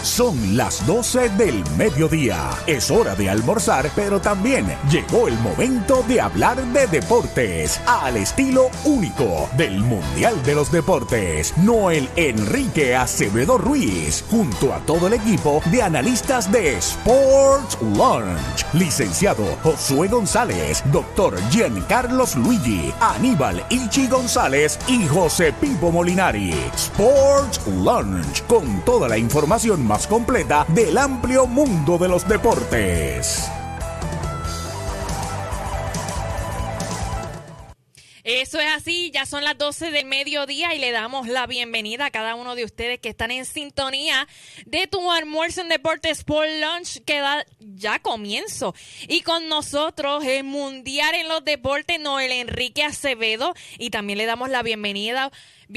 Son las 12 del mediodía. Es hora de almorzar, pero también llegó el momento de hablar de deportes al estilo único del Mundial de los Deportes. Noel Enrique Acevedo Ruiz, junto a todo el equipo de analistas de Sports Lunch. Licenciado Josué González, doctor Giancarlos Luigi, Aníbal Ichi González y José Pipo Molinari. Sports Lunch, con toda la información más completa del amplio mundo de los deportes. Eso es así, ya son las 12 del mediodía y le damos la bienvenida a cada uno de ustedes que están en sintonía de tu almuerzo en Deportes Sport Lunch, que da ya comienzo. Y con nosotros el Mundial en los Deportes, Noel Enrique Acevedo, y también le damos la bienvenida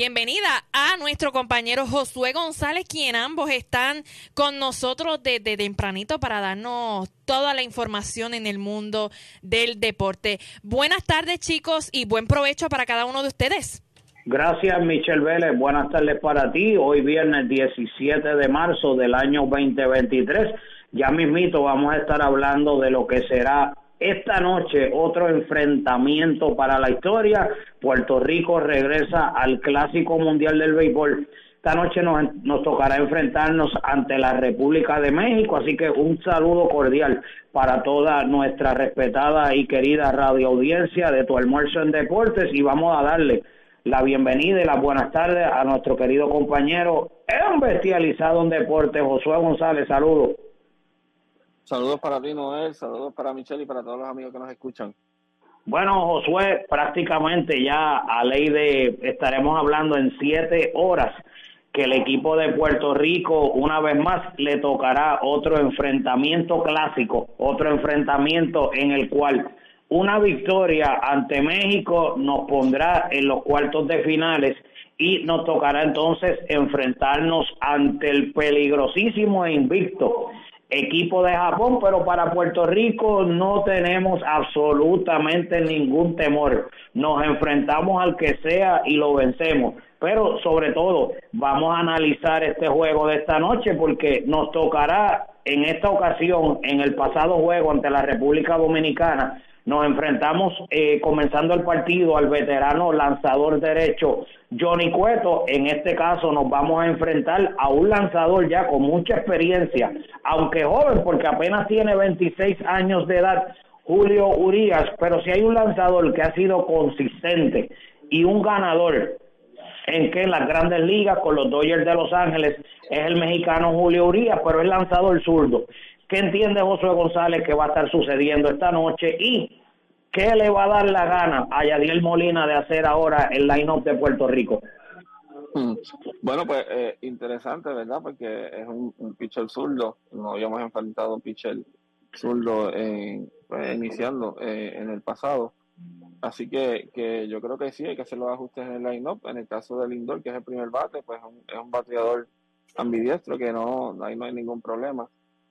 a nuestro compañero Josué González, quien ambos están con nosotros desde tempranito para darnos toda la información en el mundo del deporte. Buenas tardes, chicos, y buen provecho para cada uno de ustedes. Gracias, Michelle Vélez. Buenas tardes para ti. Hoy viernes 17 de marzo del año 2023. Ya mismito vamos a estar hablando de lo que será esta noche otro enfrentamiento para la historia. Puerto Rico regresa al Clásico Mundial del Béisbol. Esta noche nos tocará enfrentarnos ante la República de México, así que un saludo cordial para toda nuestra respetada y querida radioaudiencia de Tu Almuerzo en Deportes, y vamos a darle la bienvenida y las buenas tardes a nuestro querido compañero especializado en deportes, Josué González. Saludos. Saludos para ti, Noel, saludos para Michelle y para todos los amigos que nos escuchan. Bueno, Josué, prácticamente ya a ley de estaremos hablando en 7 horas que el equipo de Puerto Rico una vez más le tocará otro enfrentamiento clásico, otro enfrentamiento en el cual una victoria ante México nos pondrá en los cuartos de finales y nos tocará entonces enfrentarnos ante el peligrosísimo e invicto equipo de Japón, pero para Puerto Rico no tenemos absolutamente ningún temor. Nos enfrentamos al que sea y lo vencemos. Pero sobre todo vamos a analizar este juego de esta noche porque nos tocará en esta ocasión, en el pasado juego ante la República Dominicana, nos enfrentamos comenzando el partido al veterano lanzador derecho Johnny Cueto. En este caso nos vamos a enfrentar a un lanzador ya con mucha experiencia, aunque joven porque apenas tiene 26 años de edad, Julio Urías. Pero si hay un lanzador que ha sido consistente y un ganador en las grandes ligas con los Dodgers de Los Ángeles, es el mexicano Julio Urías, pero es lanzador zurdo. ¿Qué entiende Josué González que va a estar sucediendo esta noche y qué le va a dar la gana a Yadiel Molina de hacer ahora el line-up de Puerto Rico? Bueno, pues interesante, ¿verdad? Porque es un pitcher zurdo. No habíamos enfrentado un pitcher zurdo iniciando en el pasado. Así que yo creo que sí, hay que hacer los ajustes en el line-up. En el caso de Lindor, que es el primer bate, pues es un bateador ambidiestro que ahí no hay ningún problema.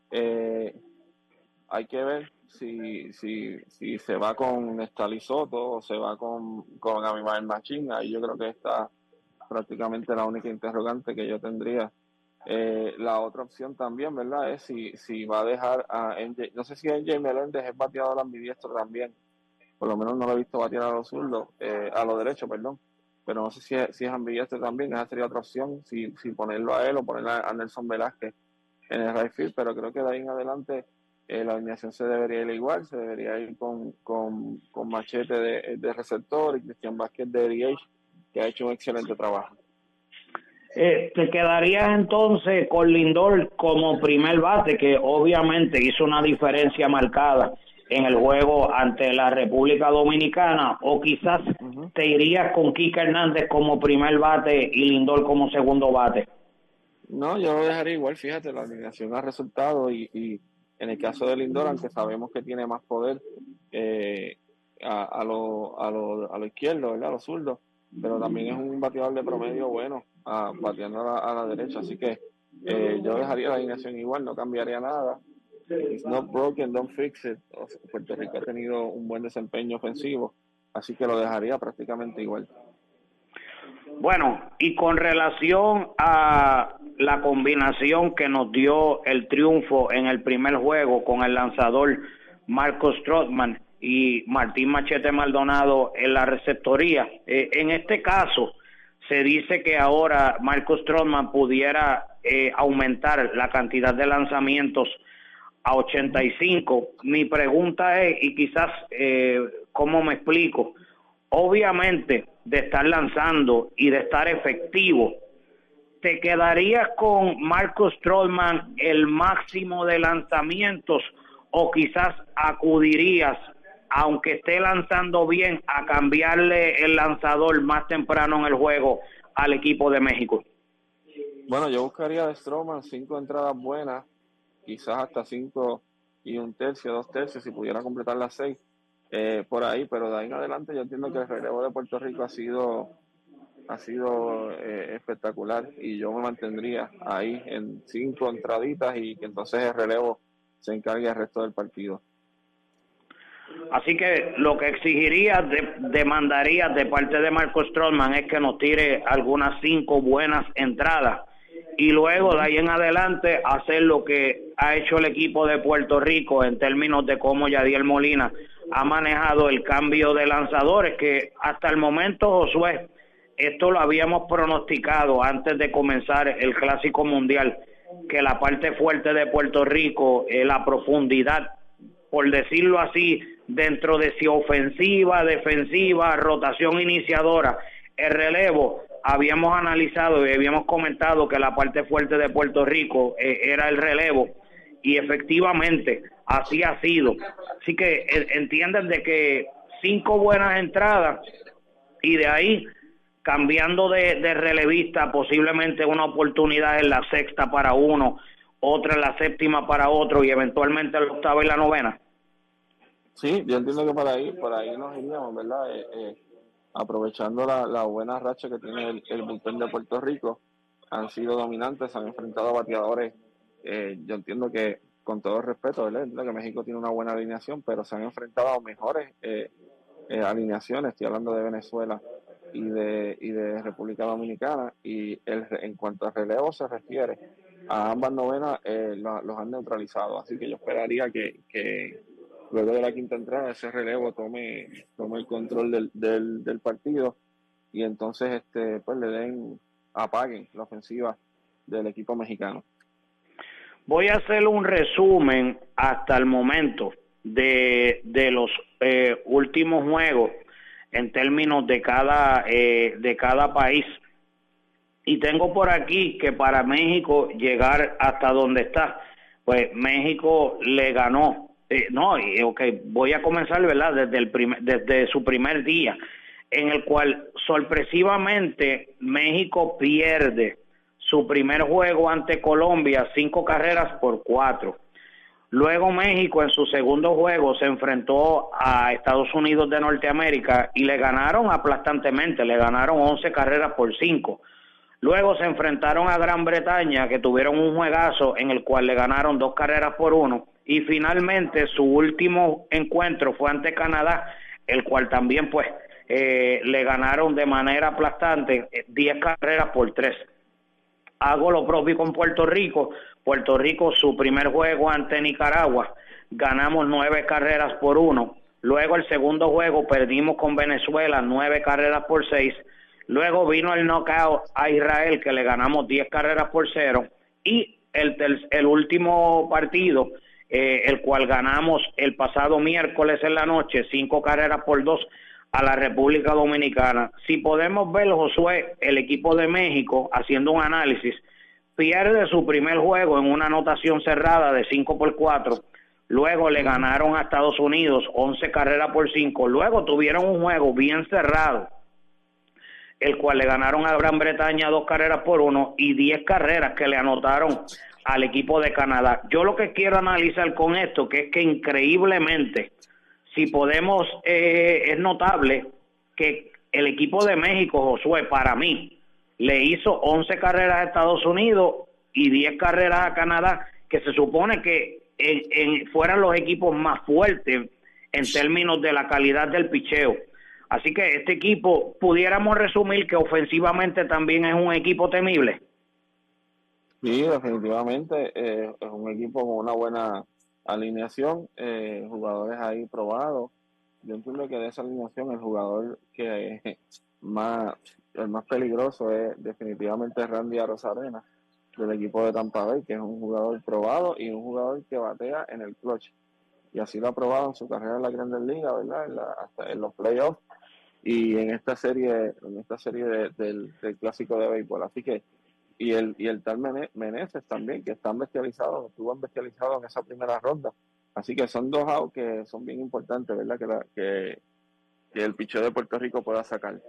Hay que ver si se va con Nestalí Soto o se va con Abimael Machín. Ahí yo creo que está prácticamente la única interrogante que yo tendría. La otra opción también, ¿verdad? Es si va a dejar a NJ. No sé si NJ Meléndez es bateador ambidiestro también. Por lo menos no lo he visto batear a los zurdos, a los derechos, perdón. Pero no sé si es ambidiestro también. Esa sería otra opción, si ponerlo a él o ponerlo a Nelson Velázquez en el right field. Pero creo que de ahí en adelante la alineación se debería ir igual. Se debería ir con Machete de receptor y Cristian Vázquez de DH, que ha hecho un excelente trabajo. Te quedarías entonces con Lindor como primer bate, que obviamente hizo una diferencia marcada en el juego ante la República Dominicana, o quizás te irías con Kike Hernández como primer bate y Lindor como segundo bate. No, yo lo dejaría igual. Fíjate, la alineación ha resultado y en el caso de Lindor, aunque sabemos que tiene más poder a lo izquierdo, ¿verdad? A lo zurdo, pero también es un bateador de promedio bueno, bateando a la derecha. Así que yo dejaría la alineación igual, no cambiaría nada. It's not broken, don't fix it. Puerto Rico ha tenido un buen desempeño ofensivo, así que lo dejaría prácticamente igual. Bueno, y con relación a la combinación que nos dio el triunfo en el primer juego con el lanzador Marcus Stroman y Martín Machete Maldonado en la receptoría, en este caso se dice que ahora Marcus Stroman pudiera aumentar la cantidad de lanzamientos a 85. Mi pregunta es, y quizás, ¿cómo me explico? Obviamente, de estar lanzando y de estar efectivo, ¿te quedarías con Marcus Stroman el máximo de lanzamientos o quizás acudirías, aunque esté lanzando bien, a cambiarle el lanzador más temprano en el juego al equipo de México? Bueno, yo buscaría de Stroman 5 entradas buenas, quizás hasta 5 y 1/3, 2/3, si pudiera completar las 6. Por ahí, pero de ahí en adelante yo entiendo que el relevo de Puerto Rico ha sido espectacular, y yo me mantendría ahí en 5 entraditas y que entonces el relevo se encargue del resto del partido. Así que lo que exigiría, demandaría de parte de Marcus Stroman es que nos tire algunas 5 buenas entradas y luego de ahí en adelante hacer lo que ha hecho el equipo de Puerto Rico en términos de cómo Yadiel Molina ha manejado el cambio de lanzadores, que hasta el momento, Josué, esto lo habíamos pronosticado antes de comenzar el Clásico Mundial, que la parte fuerte de Puerto Rico, la profundidad, por decirlo así, dentro de si ofensiva, defensiva, rotación iniciadora, el relevo, habíamos analizado y habíamos comentado que la parte fuerte de Puerto Rico era el relevo, y efectivamente así ha sido. Así que entienden de que 5 buenas entradas y de ahí cambiando de relevista, posiblemente una oportunidad en la sexta para uno, otra en la séptima para otro y eventualmente la octava y la novena. Sí, yo entiendo que por ahí nos iríamos, ¿verdad? Aprovechando la buena racha que tiene el bullpen de Puerto Rico. Han sido dominantes, han enfrentado a bateadores. Yo entiendo que, con todo respeto, ¿verdad? Entiendo que México tiene una buena alineación, pero se han enfrentado a mejores alineaciones. Estoy hablando de Venezuela y de República Dominicana, y en cuanto a relevo se refiere, a ambas novenas los han neutralizado. Así que yo esperaría que luego de la quinta entrada ese relevo tome el control del partido, y entonces pues apaguen la ofensiva del equipo mexicano. Voy a hacer un resumen hasta el momento de los últimos juegos en términos de cada país, y tengo por aquí que para México llegar hasta donde está, pues México le ganó. Voy a comenzar, ¿verdad? Desde su primer día, en el cual sorpresivamente México pierde su primer juego ante Colombia 5-4. Luego México en su segundo juego se enfrentó a Estados Unidos de Norteamérica y le ganaron aplastantemente, le ganaron 11-5. Luego se enfrentaron a Gran Bretaña, que tuvieron un juegazo en el cual le ganaron 2-1. Y finalmente su último encuentro fue ante Canadá, el cual también pues le ganaron de manera aplastante 10-3. Hago lo propio con Puerto Rico. Puerto Rico, su primer juego ante Nicaragua, ganamos 9-1. Luego el segundo juego perdimos con Venezuela 9-6. Luego vino el knockout a Israel, que le ganamos 10-0. Y el último partido, el cual ganamos el pasado miércoles en la noche, 5-2 a la República Dominicana. Si podemos ver, Josué, el equipo de México, haciendo un análisis, pierde su primer juego en una anotación cerrada de 5-4. Luego le ganaron a Estados Unidos 11-5. Luego tuvieron un juego bien cerrado, el cual le ganaron a Gran Bretaña 2-1 y 10 carreras que le anotaron al equipo de Canadá. Yo lo que quiero analizar con esto, que es que increíblemente, si podemos, es notable que el equipo de México, Josué, para mí, le hizo 11 carreras a Estados Unidos y 10 carreras a Canadá, que se supone que fueran los equipos más fuertes en términos de la calidad del picheo. Así que este equipo, pudiéramos resumir que ofensivamente también es un equipo temible. Sí, definitivamente es un equipo con una buena alineación, jugadores ahí probados. Yo entiendo que de esa alineación el jugador que el más peligroso es definitivamente Randy Arozarena del equipo de Tampa Bay, que es un jugador probado y un jugador que batea en el clutch. Y así lo ha probado en su carrera en la Grandes Ligas, ¿verdad? Hasta en los playoffs y en esta serie del Clásico de Béisbol. Así que y el tal Meneses también, que estuvo bestializado en esa primera ronda. Así que son dos outs que son bien importantes, ¿verdad? Que el picheo de Puerto Rico pueda sacar.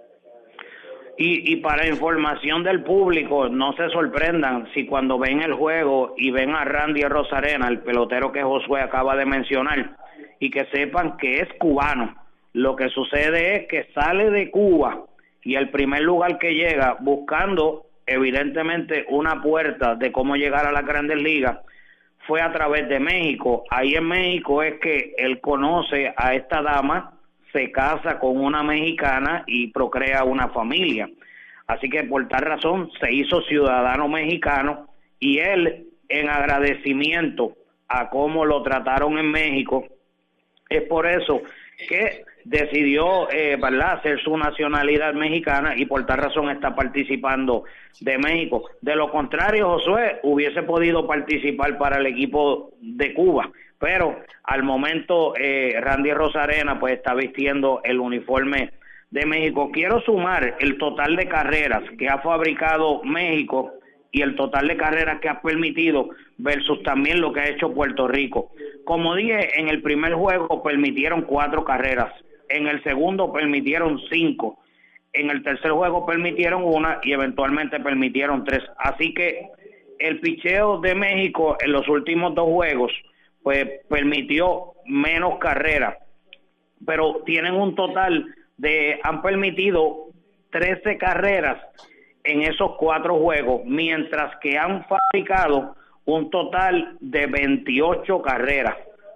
Y para información del público, no se sorprendan si cuando ven el juego y ven a Randy Arozarena, el pelotero que Josué acaba de mencionar, y que sepan que es cubano. Lo que sucede es que sale de Cuba y el primer lugar que llega buscando evidentemente una puerta de cómo llegar a las Grandes Ligas fue a través de México. Ahí en México es que él conoce a esta dama, se casa con una mexicana y procrea una familia. Así que por tal razón se hizo ciudadano mexicano y él, en agradecimiento a cómo lo trataron en México, es por eso que decidió hacer su nacionalidad mexicana y por tal razón está participando de México. De lo contrario, Josué hubiese podido participar para el equipo de Cuba, pero al momento Randy Arozarena pues está vistiendo el uniforme de México. Quiero sumar el total de carreras que ha fabricado México y el total de carreras que ha permitido versus también lo que ha hecho Puerto Rico. Como dije, en el primer juego permitieron 4 carreras, en el segundo permitieron 5, en el tercer juego permitieron 1 y eventualmente permitieron 3. Así que el picheo de México en los últimos 2 juegos pues permitió menos carreras, pero tienen un total han permitido 13 carreras en esos 4 juegos, mientras que han fabricado un total de 28 carreras.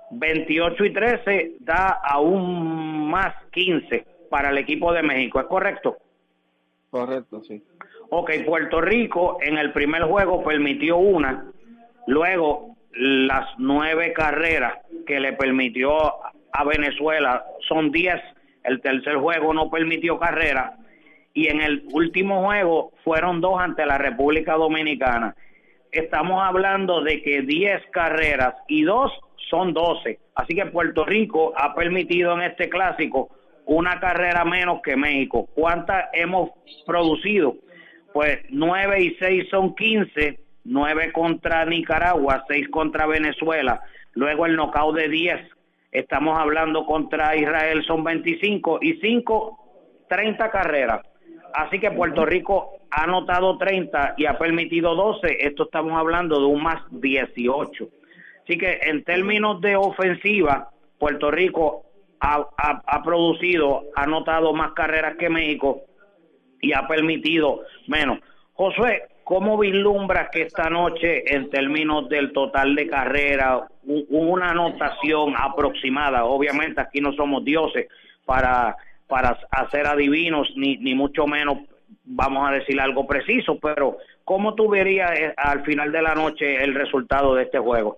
28 y 13 da aún más 15 para el equipo de México, ¿es correcto? Correcto, sí. Ok, Puerto Rico en el primer juego permitió 1, luego las 9 carreras que le permitió a Venezuela son 10, el tercer juego no permitió carrera, y en el último juego fueron 2 ante la República Dominicana. Estamos hablando de que 10 carreras y 2 son 12. Así que Puerto Rico ha permitido en este clásico 1 carrera menos que México. ¿Cuántas hemos producido? Pues 9 y 6 son 15, 9 contra Nicaragua, 6 contra Venezuela. Luego el knockout de 10. Estamos hablando contra Israel son 25 y 5, 30 carreras. Así que Puerto Rico ha anotado 30 y ha permitido 12. Esto estamos hablando de un más 18. Así que en términos de ofensiva, Puerto Rico ha producido, ha anotado más carreras que México y ha permitido menos. Josué, ¿cómo vislumbras que esta noche, en términos del total de carreras, una anotación aproximada? Obviamente aquí no somos dioses para hacer adivinos, ni mucho menos vamos a decir algo preciso, pero ¿cómo tú verías al final de la noche el resultado de este juego?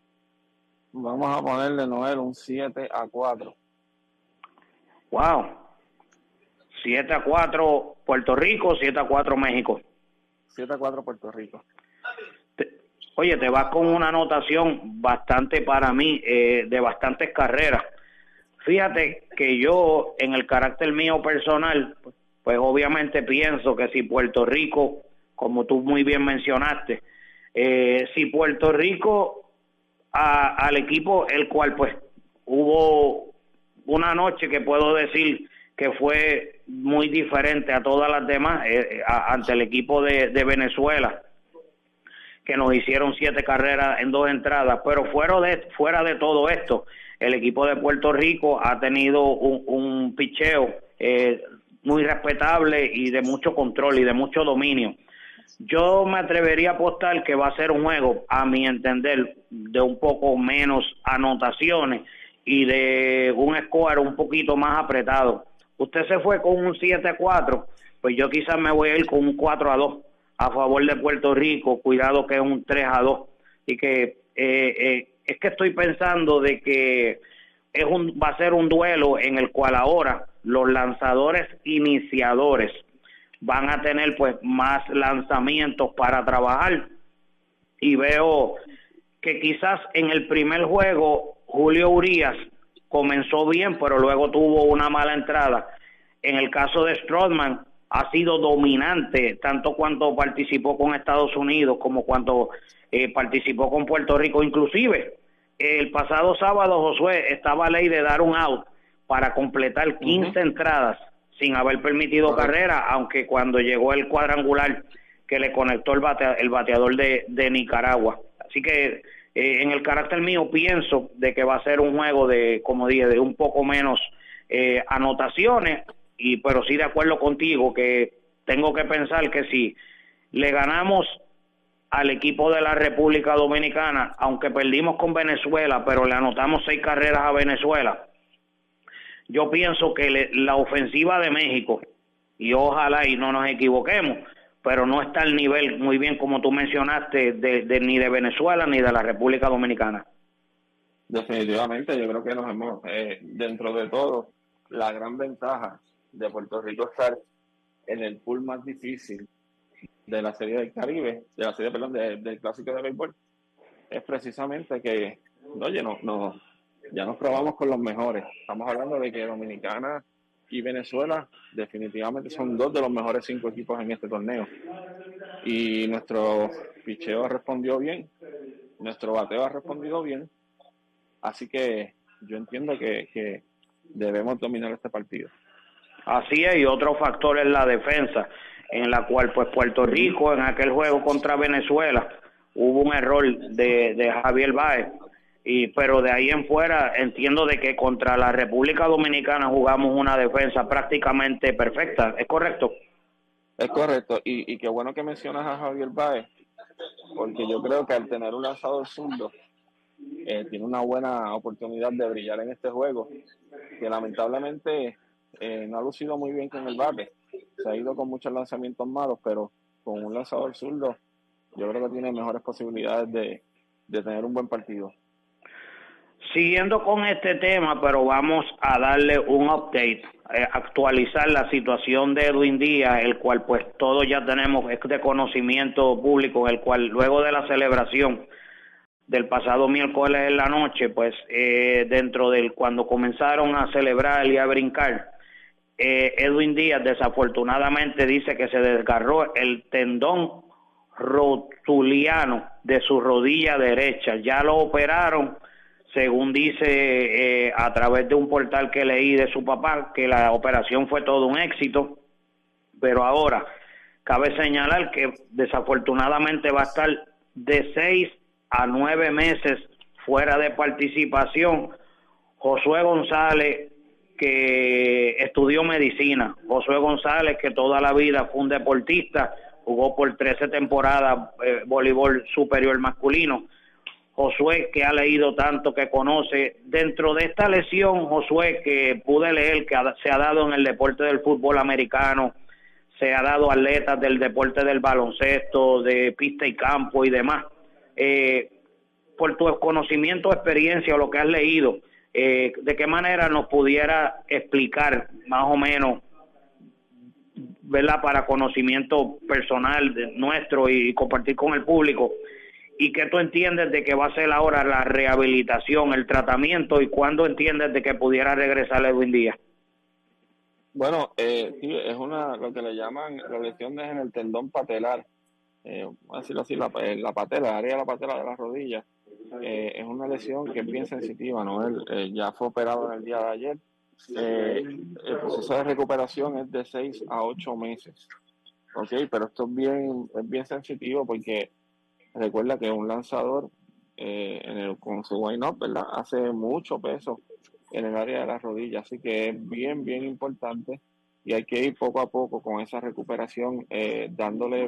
Vamos a ponerle, Noel, un 7-4. Wow. 7-4 Puerto Rico, 7-4 México. 7-4 Puerto Rico. Oye, te vas con una anotación bastante, para mí, de bastantes carreras. Fíjate que yo, en el carácter mío personal, pues obviamente pienso que si Puerto Rico, como tú muy bien mencionaste, si Puerto Rico al equipo, el cual pues hubo una noche que puedo decir que fue muy diferente a todas las demás, ante el equipo de Venezuela, que nos hicieron 7 carreras en 2 entradas, pero fuera de todo esto, el equipo de Puerto Rico ha tenido un picheo muy respetable y de mucho control y de mucho dominio. Yo me atrevería a apostar que va a ser un juego, a mi entender, de un poco menos anotaciones y de un score un poquito más apretado, usted se fue con un 7-4, pues yo quizás me voy a ir con un 4-2 a favor de Puerto Rico, cuidado que es un 3-2, y que es que estoy pensando de que va a ser un duelo en el cual ahora los lanzadores iniciadores van a tener pues más lanzamientos para trabajar, y veo que quizás en el primer juego Julio Urías comenzó bien, pero luego tuvo una mala entrada. En el caso de Stroman, ha sido dominante, tanto cuando participó con Estados Unidos como cuando participó con Puerto Rico. Inclusive, el pasado sábado, Josué, estaba a ley de dar un out para completar 15 entradas sin haber permitido carrera, aunque cuando llegó el cuadrangular que le conectó el bateador de Nicaragua. Así que en el carácter mío pienso de que va a ser un juego de, como dije, de un poco menos anotaciones, pero sí de acuerdo contigo que tengo que pensar que si le ganamos al equipo de la República Dominicana, aunque perdimos con Venezuela, pero le anotamos 6 carreras a Venezuela, yo pienso que la ofensiva de México, y ojalá y no nos equivoquemos, pero no está al nivel, muy bien como tú mencionaste, ni de Venezuela ni de la República Dominicana. Definitivamente, yo creo que nos hemos, dentro de todo, la gran ventaja de Puerto Rico estar en el pool más difícil de la Serie del Caribe, del Clásico de Béisbol, es precisamente que, oye, ya nos probamos con los mejores. Estamos hablando de que Dominicana y Venezuela definitivamente son 2 de los mejores 5 equipos en este torneo. Y nuestro picheo respondió bien, nuestro bateo ha respondido bien, así que yo entiendo que debemos dominar este partido. Así es, y otro factor es la defensa, en la cual pues Puerto Rico en aquel juego contra Venezuela hubo un error de Javier Báez, pero de ahí en fuera entiendo de que contra la República Dominicana jugamos una defensa prácticamente perfecta, ¿es correcto? Es correcto, y qué bueno que mencionas a Javier Báez, porque yo creo que al tener un lanzador zurdo, tiene una buena oportunidad de brillar en este juego, que lamentablemente no ha lucido muy bien con el bate, se ha ido con muchos lanzamientos malos, pero con un lanzador zurdo yo creo que tiene mejores posibilidades de tener un buen partido. Siguiendo con este tema, pero vamos a darle un update, actualizar la situación de Edwin Díaz, el cual pues todos ya tenemos, es de conocimiento público, el cual luego de la celebración del pasado miércoles en la noche, pues cuando comenzaron a celebrar y a brincar, Edwin Díaz desafortunadamente dice que se desgarró el tendón rotuliano de su rodilla derecha. Ya lo operaron, según dice a través de un portal que leí de su papá, que la operación fue todo un éxito, pero ahora cabe señalar que desafortunadamente va a estar de 6 a 9 meses fuera de participación. Josué González, que estudió medicina, Josué González, que toda la vida fue un deportista, jugó por 13 temporadas voleibol superior masculino. Josué, que ha leído tanto, que conoce, dentro de esta lesión, Josué, que pude leer que se ha dado en el deporte del fútbol americano, se ha dado a atletas del deporte del baloncesto, de pista y campo y demás. Por tu conocimiento, experiencia o lo que has leído, ¿de qué manera nos pudiera explicar más o menos, ¿verdad?, para conocimiento personal nuestro y compartir con el público, y qué tú entiendes de que va a ser ahora la rehabilitación, el tratamiento, y cuándo entiendes de que pudiera regresar Edwin Díaz? Bueno, sí, es lo que le llaman la lesión en el tendón patelar, vamos a decirlo así, la patela, el área de la patela de la rodilla. Es una lesión que es bien sensitiva, ¿no? Él ya fue operado en el día de ayer. El proceso de recuperación es de 6 a 8 meses. Ok, pero esto es bien sensitivo porque recuerda que un lanzador con su wind-up, ¿verdad?, hace mucho peso en el área de la rodilla, así que es bien, bien importante y hay que ir poco a poco con esa recuperación, dándole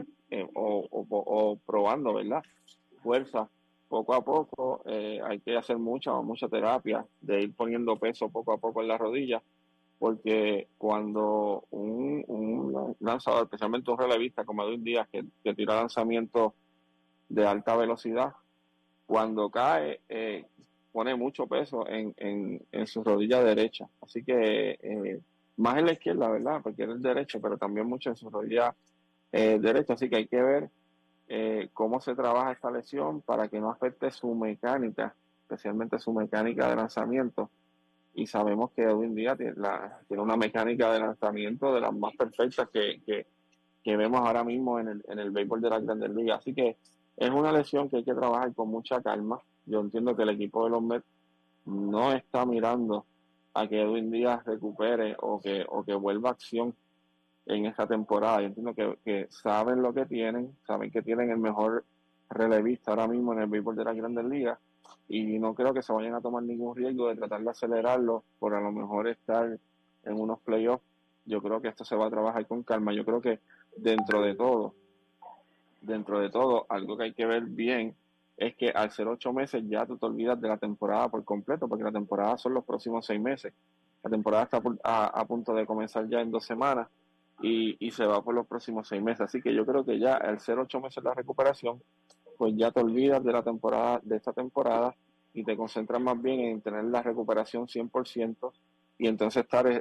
o probando, ¿verdad?, fuerza poco a poco. Hay que hacer mucha terapia de ir poniendo peso poco a poco en la rodilla porque cuando un lanzador, especialmente un relevista como Edwin Díaz, que tira lanzamientos de alta velocidad, cuando cae, pone mucho peso en su rodilla derecha. Así que más en la izquierda, ¿verdad? Porque él es derecho, pero también mucho en su rodilla derecha. Así que hay que ver cómo se trabaja esta lesión para que no afecte su mecánica, especialmente su mecánica de lanzamiento. Y sabemos que hoy en día tiene una mecánica de lanzamiento de las más perfectas que vemos ahora mismo en el béisbol de las Grandes Ligas. Así que es una lesión que hay que trabajar con mucha calma. Yo entiendo que el equipo de los Mets no está mirando a que Edwin Díaz recupere o que vuelva a acción en esta temporada. Yo entiendo que saben lo que tienen, saben que tienen el mejor relevista ahora mismo en el béisbol de las Grandes Ligas, y no creo que se vayan a tomar ningún riesgo de tratar de acelerarlo por a lo mejor estar en unos playoffs. Yo creo que esto se va a trabajar con calma. Yo creo que dentro de todo, algo que hay que ver bien es que al ser 8 meses ya tú te olvidas de la temporada por completo, porque la temporada son los próximos 6 meses. La temporada está a punto de comenzar ya en 2 semanas y se va por los próximos 6 meses. Así que yo creo que ya al ser 8 meses la recuperación, pues ya te olvidas de la temporada, de esta temporada, y te concentras más bien en tener la recuperación 100%, y entonces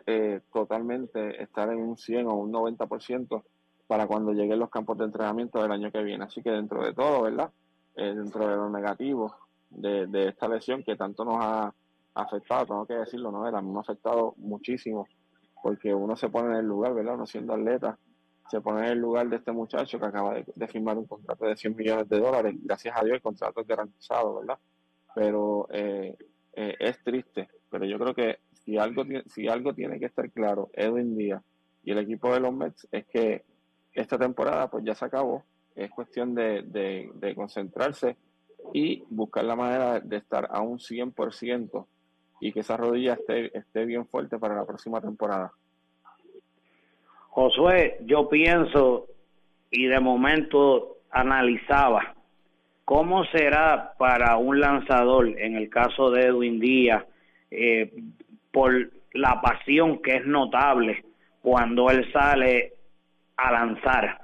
estar en un 100 o un 90% para cuando lleguen los campos de entrenamiento del año que viene. Así que dentro de todo, ¿verdad? Dentro de lo negativo de esta lesión que tanto nos ha afectado, tengo que decirlo, ¿no? A mí me ha afectado muchísimo, porque uno se pone en el lugar, ¿verdad? Uno siendo atleta, se pone en el lugar de este muchacho que acaba de firmar un contrato de $100 millones. Gracias a Dios el contrato es garantizado, ¿verdad? Pero es triste. Pero yo creo que si algo tiene que estar claro, Edwin Díaz y el equipo de los Mets, es que esta temporada pues ya se acabó. Es cuestión de concentrarse y buscar la manera de estar a un 100% y que esa rodilla esté bien fuerte para la próxima temporada. Josué, yo pienso y de momento analizaba cómo será para un lanzador, en el caso de Edwin Díaz, por la pasión que es notable cuando él sale a lanzar.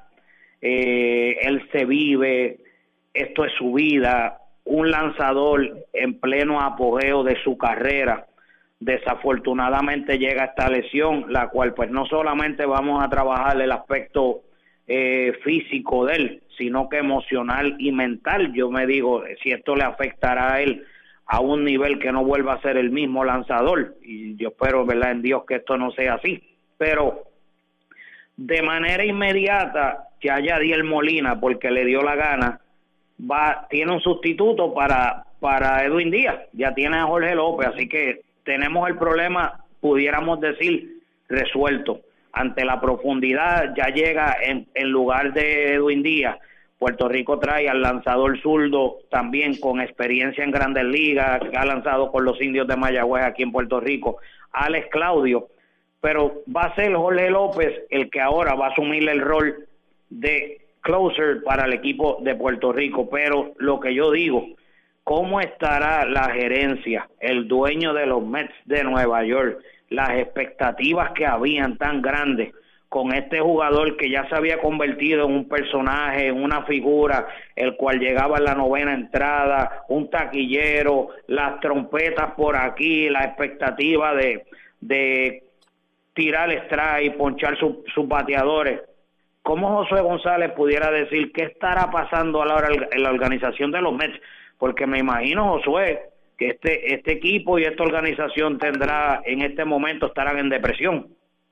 Él se vive, esto es su vida, un lanzador en pleno apogeo de su carrera. Desafortunadamente llega esta lesión, la cual pues no solamente vamos a trabajar el aspecto físico de él, sino que emocional y mental. Yo me digo, si esto le afectará a él a un nivel que no vuelva a ser el mismo lanzador, y yo espero, ¿verdad?, en Dios que esto no sea así, pero de manera inmediata que haya Yadier Molina, porque le dio la gana, tiene un sustituto para Edwin Díaz, ya tiene a Jorge López, así que tenemos el problema, pudiéramos decir, resuelto. Ante la profundidad, ya llega en lugar de Edwin Díaz. Puerto Rico trae al lanzador zurdo también con experiencia en Grandes Ligas, que ha lanzado con los Indios de Mayagüez aquí en Puerto Rico, Alex Claudio, pero va a ser Jorge López el que ahora va a asumir el rol de closer para el equipo de Puerto Rico. Pero lo que yo digo, ¿cómo estará la gerencia, el dueño de los Mets de Nueva York, las expectativas que habían tan grandes con este jugador que ya se había convertido en un personaje, en una figura, el cual llegaba en la 9ª entrada, un taquillero, las trompetas por aquí, la expectativa de tirar strike, ponchar sus bateadores? ¿Cómo Josué González pudiera decir qué estará pasando ahora en la organización de los Mets? Porque me imagino, Josué, que este equipo y esta organización tendrá, en este momento, estarán en depresión.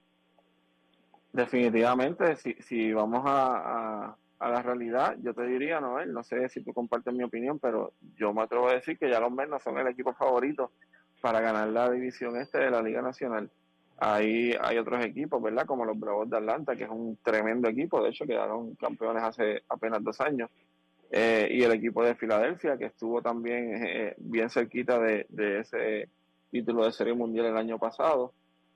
Definitivamente, si vamos a la realidad, yo te diría, Noel, no sé si tú compartes mi opinión, pero yo me atrevo a decir que ya los Mets no son el equipo favorito para ganar la división de la Liga Nacional. Hay otros equipos, ¿verdad? Como los Bravos de Atlanta, que es un tremendo equipo, de hecho quedaron campeones hace apenas 2 años, y el equipo de Filadelfia, que estuvo también bien cerquita de ese título de Serie Mundial el año pasado,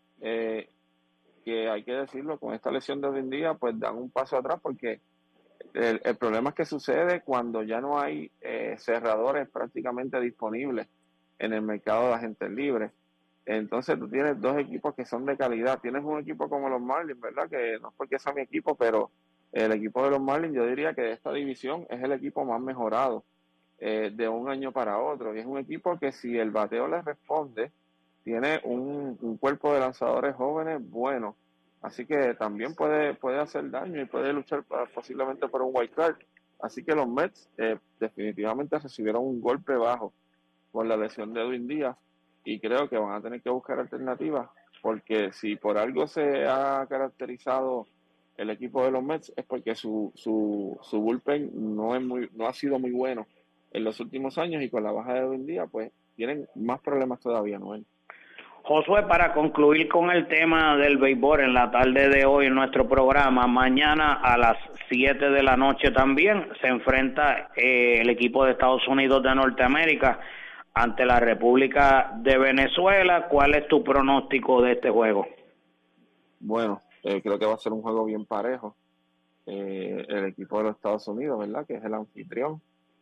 que hay que decirlo, con esta lesión de hoy en día, pues dan un paso atrás, porque el problema es que sucede cuando ya no hay cerradores prácticamente disponibles en el mercado de agentes libres. Entonces tú tienes dos equipos que son de calidad. Tienes un equipo como los Marlins, ¿verdad? Que no es porque sea mi equipo, pero el equipo de los Marlins yo diría que de esta división es el equipo más mejorado de un año para otro. Y es un equipo que si el bateo le responde, tiene un cuerpo de lanzadores jóvenes bueno. Así que también puede hacer daño y puede luchar posiblemente por un wild card. Así que los Mets definitivamente recibieron un golpe bajo por la lesión de Edwin Díaz y creo que van a tener que buscar alternativas porque si por algo se ha caracterizado el equipo de los Mets es porque su bullpen no ha sido muy bueno en los últimos años y con la baja de Edwin Díaz pues tienen más problemas todavía, Noel. Josué, para concluir con el tema del béisbol en la tarde de hoy en nuestro programa, mañana a las 7 de la noche también se enfrenta el equipo de Estados Unidos de Norteamérica ante la República de Venezuela. ¿Cuál es tu pronóstico de este juego? Bueno, creo que va a ser un juego bien parejo. El equipo de los Estados Unidos, ¿verdad? Que es el anfitrión.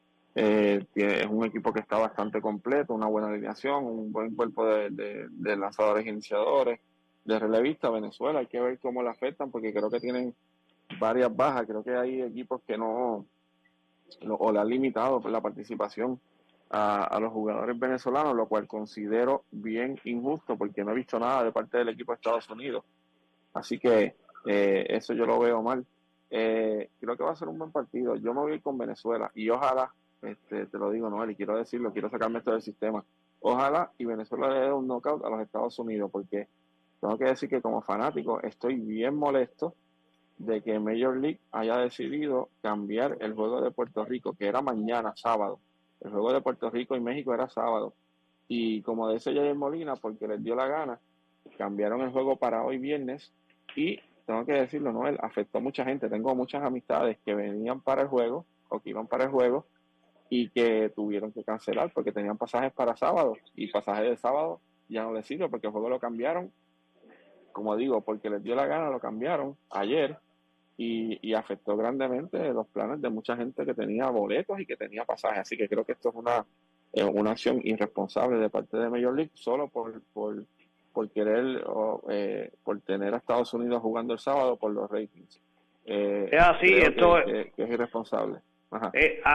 Es un equipo que está bastante completo, una buena alineación, un buen cuerpo de lanzadores iniciadores, de relevistas. Venezuela, hay que ver cómo le afectan porque creo que tienen varias bajas. Creo que hay equipos que o le han limitado por la participación a los jugadores venezolanos, lo cual considero bien injusto porque no he visto nada de parte del equipo de Estados Unidos. Así que eso yo lo veo mal. Creo que va a ser un buen partido. Yo me voy a ir con Venezuela y ojalá, te lo digo, Noel, y quiero decirlo, quiero sacarme esto del sistema. Ojalá y Venezuela le dé un knockout a los Estados Unidos porque tengo que decir que como fanático estoy bien molesto de que Major League haya decidido cambiar el juego de Puerto Rico, que era mañana, sábado. El juego de Puerto Rico y México era sábado. Y como dice Javier Molina, porque les dio la gana, cambiaron el juego para hoy viernes y tengo que decirlo, Noel, afectó a mucha gente. Tengo muchas amistades que venían para el juego o que iban para el juego y que tuvieron que cancelar porque tenían pasajes para sábado y pasajes de sábado ya no les sirve porque el juego lo cambiaron, como digo, porque les dio la gana, lo cambiaron ayer y afectó grandemente los planes de mucha gente que tenía boletos y que tenía pasajes. Así que creo que esto es una acción irresponsable de parte de Major League solo por querer por tener a Estados Unidos jugando el sábado por los ratings. Es así, esto que es irresponsable. Ajá.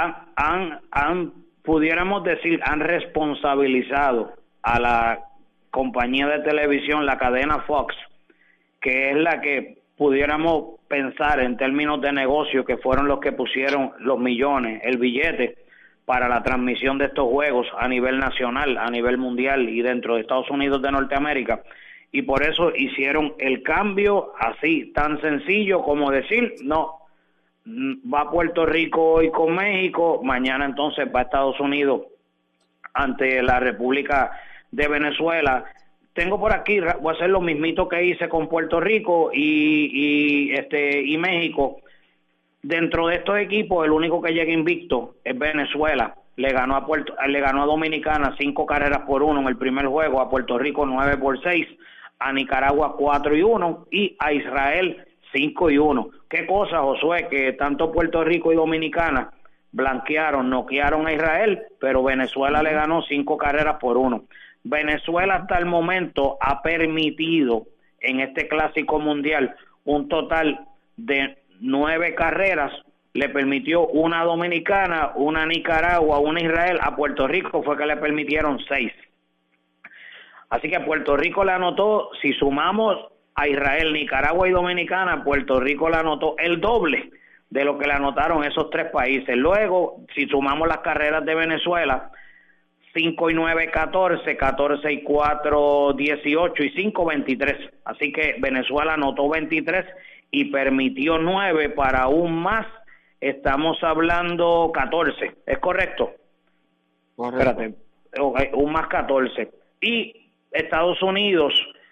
Pudiéramos decir, han responsabilizado a la compañía de televisión, la cadena Fox, que es la que pudiéramos pensar en términos de negocio, que fueron los que pusieron los millones, el billete para la transmisión de estos juegos a nivel nacional, a nivel mundial y dentro de Estados Unidos de Norteamérica. Y por eso hicieron el cambio así, tan sencillo como decir, no, va a Puerto Rico hoy con México, mañana entonces va a Estados Unidos ante la República de Venezuela. Tengo por aquí, voy a hacer lo mismito que hice con Puerto Rico y México. Dentro de estos equipos, el único que llega invicto es Venezuela. Le ganó a Dominicana 5-1 en el primer juego, a Puerto Rico 9-6, a Nicaragua 4-1 y a Israel 5-1. Qué cosa, Josué, que tanto Puerto Rico y Dominicana noquearon a Israel, pero Venezuela le ganó 5-1. Venezuela hasta el momento ha permitido en este clásico mundial un total de 9 carreras, le permitió una Dominicana, una Nicaragua, una Israel, a Puerto Rico fue que le permitieron 6. Así que Puerto Rico le anotó, si sumamos a Israel, Nicaragua y Dominicana, Puerto Rico le anotó el doble de lo que le anotaron esos 3 países. Luego, si sumamos las carreras de Venezuela, 5-9, 14, 14-4, 18 y 5-23. Así que Venezuela anotó 23 y permitió 9 para aún más. Estamos hablando 14, ¿es correcto? Correcto. Espérate, okay, un más 14. Y Estados Unidos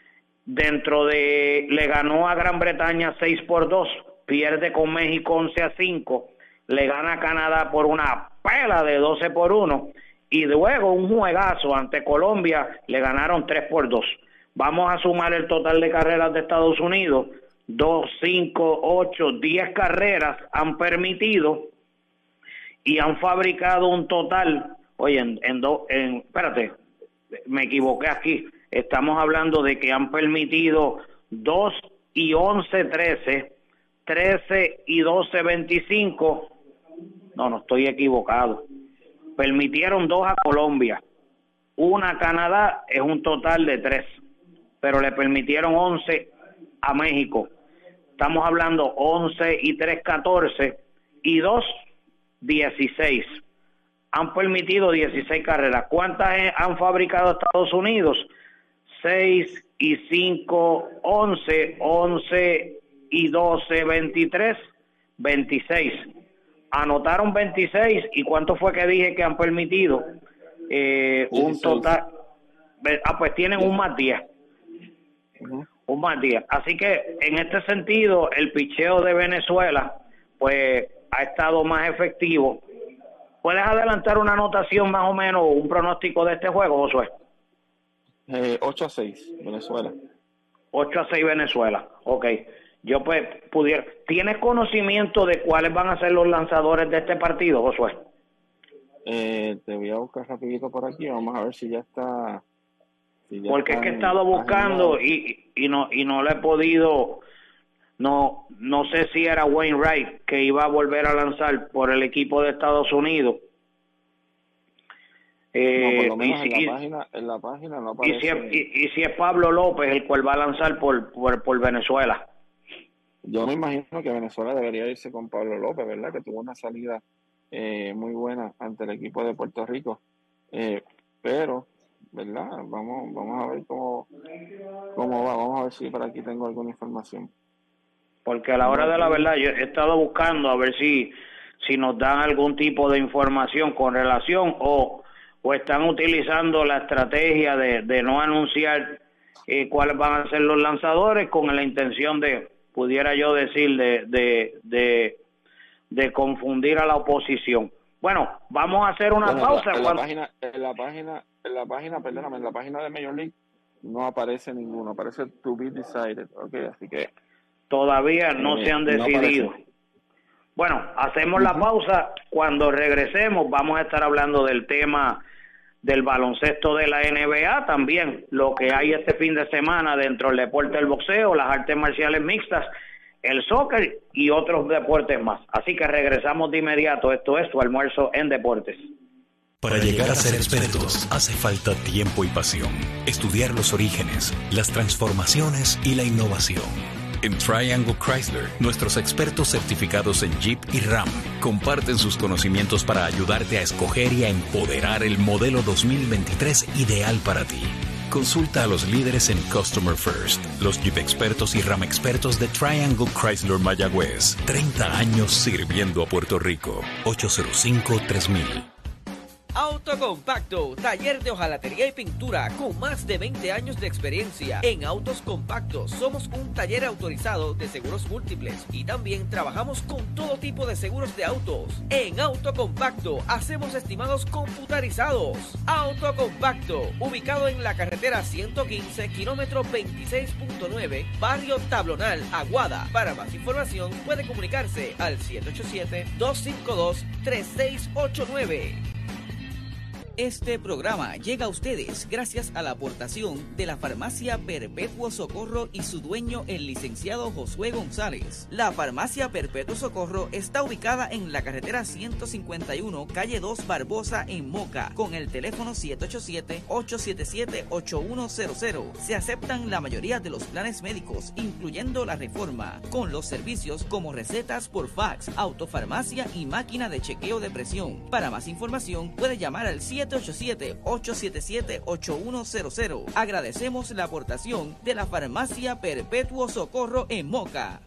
le ganó a Gran Bretaña 6-2, pierde con México 11-5, le gana a Canadá por una pela de 12-1 y luego un juegazo ante Colombia, le ganaron 3-2. Vamos a sumar el total de carreras de Estados Unidos, 2, 5, 8, 10 carreras han permitido y han fabricado un total, oye, espérate, me equivoqué aquí, estamos hablando de que han permitido 2 y 11-13, 13 y 12-25. No estoy equivocado. Permitieron 2 a Colombia, 1 a Canadá, es un total de 3, pero le permitieron 11 a México. Estamos hablando 11 y 3, 14 y 2, 16. Han permitido 16 carreras. ¿Cuántas han fabricado Estados Unidos? 6 y 5, 11, 11 y 12, 23, 26. Anotaron 26. ¿Y cuánto fue que dije que han permitido? Un total. Pues tienen un más 10. Un más 10. Así que en este sentido, el picheo de Venezuela, pues ha estado más efectivo. ¿Puedes adelantar una anotación más o menos, un pronóstico de este juego, Josué? 8-6, Venezuela. 8-6 Venezuela, ok. Yo pues pudiera... ¿Tienes conocimiento de cuáles van a ser los lanzadores de este partido, Josué? Te voy a buscar rapidito por aquí, vamos a ver si ya está... Porque es que he estado buscando y no le he podido... No sé si era Wainwright que iba a volver a lanzar por el equipo de Estados Unidos. Por lo menos en la página no aparece. Y si es Pablo López el cual va a lanzar por Venezuela. Yo me imagino que Venezuela debería irse con Pablo López, ¿verdad? Que tuvo una salida muy buena ante el equipo de Puerto Rico. Pero, ¿verdad? Vamos a ver cómo va. Vamos a ver si por aquí tengo alguna información. Porque a la hora de la verdad yo he estado buscando a ver si nos dan algún tipo de información con relación o están utilizando la estrategia de no anunciar cuáles van a ser los lanzadores con la intención de, pudiera yo decir, de confundir a la oposición. Bueno, vamos a hacer una pausa. En la página de Major League no aparece ninguno, aparece to be decided, okay, así que todavía no se han decidido. No. Bueno, hacemos la pausa. Cuando regresemos vamos a estar hablando del tema del baloncesto de la NBA, también lo que hay este fin de semana dentro del deporte del boxeo, las artes marciales mixtas, el soccer y otros deportes más. Así que regresamos de inmediato. Esto es Tu Almuerzo en Deportes. Para llegar a ser expertos hace falta tiempo y pasión. Estudiar los orígenes, las transformaciones y la innovación. En Triangle Chrysler, nuestros expertos certificados en Jeep y Ram comparten sus conocimientos para ayudarte a escoger y a empoderar el modelo 2023 ideal para ti. Consulta a los líderes en Customer First, los Jeep expertos y Ram expertos de Triangle Chrysler Mayagüez. 30 años sirviendo a Puerto Rico. 805-3000. Autocompacto, taller de hojalatería y pintura con más de 20 años de experiencia. En Autos Compactos somos un taller autorizado de seguros múltiples y también trabajamos con todo tipo de seguros de autos. En Autocompacto hacemos estimados computarizados. Autocompacto, ubicado en la carretera 115, kilómetro 26.9, barrio Tablonal, Aguada. Para más información puede comunicarse al 787-252-3689. Este programa llega a ustedes gracias a la aportación de la Farmacia Perpetuo Socorro y su dueño, el licenciado Josué González. La Farmacia Perpetuo Socorro está ubicada en la carretera 151, calle 2 Barbosa, en Moca, con el teléfono 787-877-8100. Se aceptan la mayoría de los planes médicos, incluyendo la Reforma, con los servicios como recetas por fax, autofarmacia y máquina de chequeo de presión. Para más información puede llamar al 787-877-8100. Agradecemos la aportación de la Farmacia Perpetuo Socorro en Moca.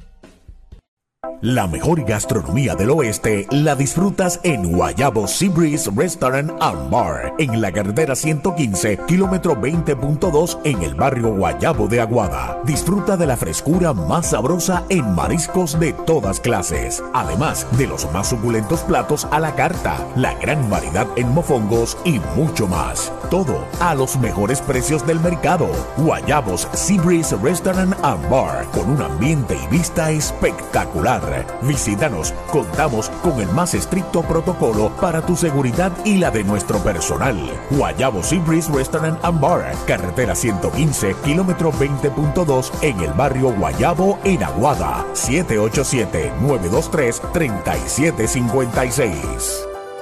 La mejor gastronomía del oeste la disfrutas en Guayabo Seabreeze Restaurant and Bar, en la carretera 115, kilómetro 20.2, en el barrio Guayabo de Aguada. Disfruta de la frescura más sabrosa en mariscos de todas clases, además de los más suculentos platos a la carta, la gran variedad en mofongos y mucho más. Todo a los mejores precios del mercado. Guayabos Seabreeze Restaurant and Bar, con un ambiente y vista espectacular. celular. Visítanos, contamos con el más estricto protocolo para tu seguridad y la de nuestro personal. Guayabo Sea Breeze Restaurant and Bar, carretera 115, kilómetro 20.2 en el barrio Guayabo, en Aguada. 787-923-3756.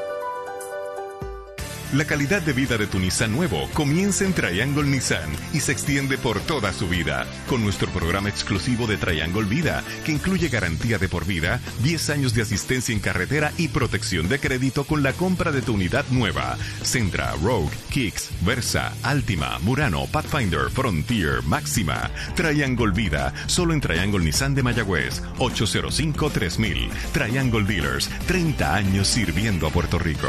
La calidad de vida de tu Nissan nuevo comienza en Triangle Nissan y se extiende por toda su vida, con nuestro programa exclusivo de Triangle Vida, que incluye garantía de por vida, 10 años de asistencia en carretera y protección de crédito con la compra de tu unidad nueva. Sentra, Rogue, Kicks, Versa, Altima, Murano, Pathfinder, Frontier, Máxima. Triangle Vida, solo en Triangle Nissan de Mayagüez, 805-3000. Triangle Dealers, 30 años sirviendo a Puerto Rico.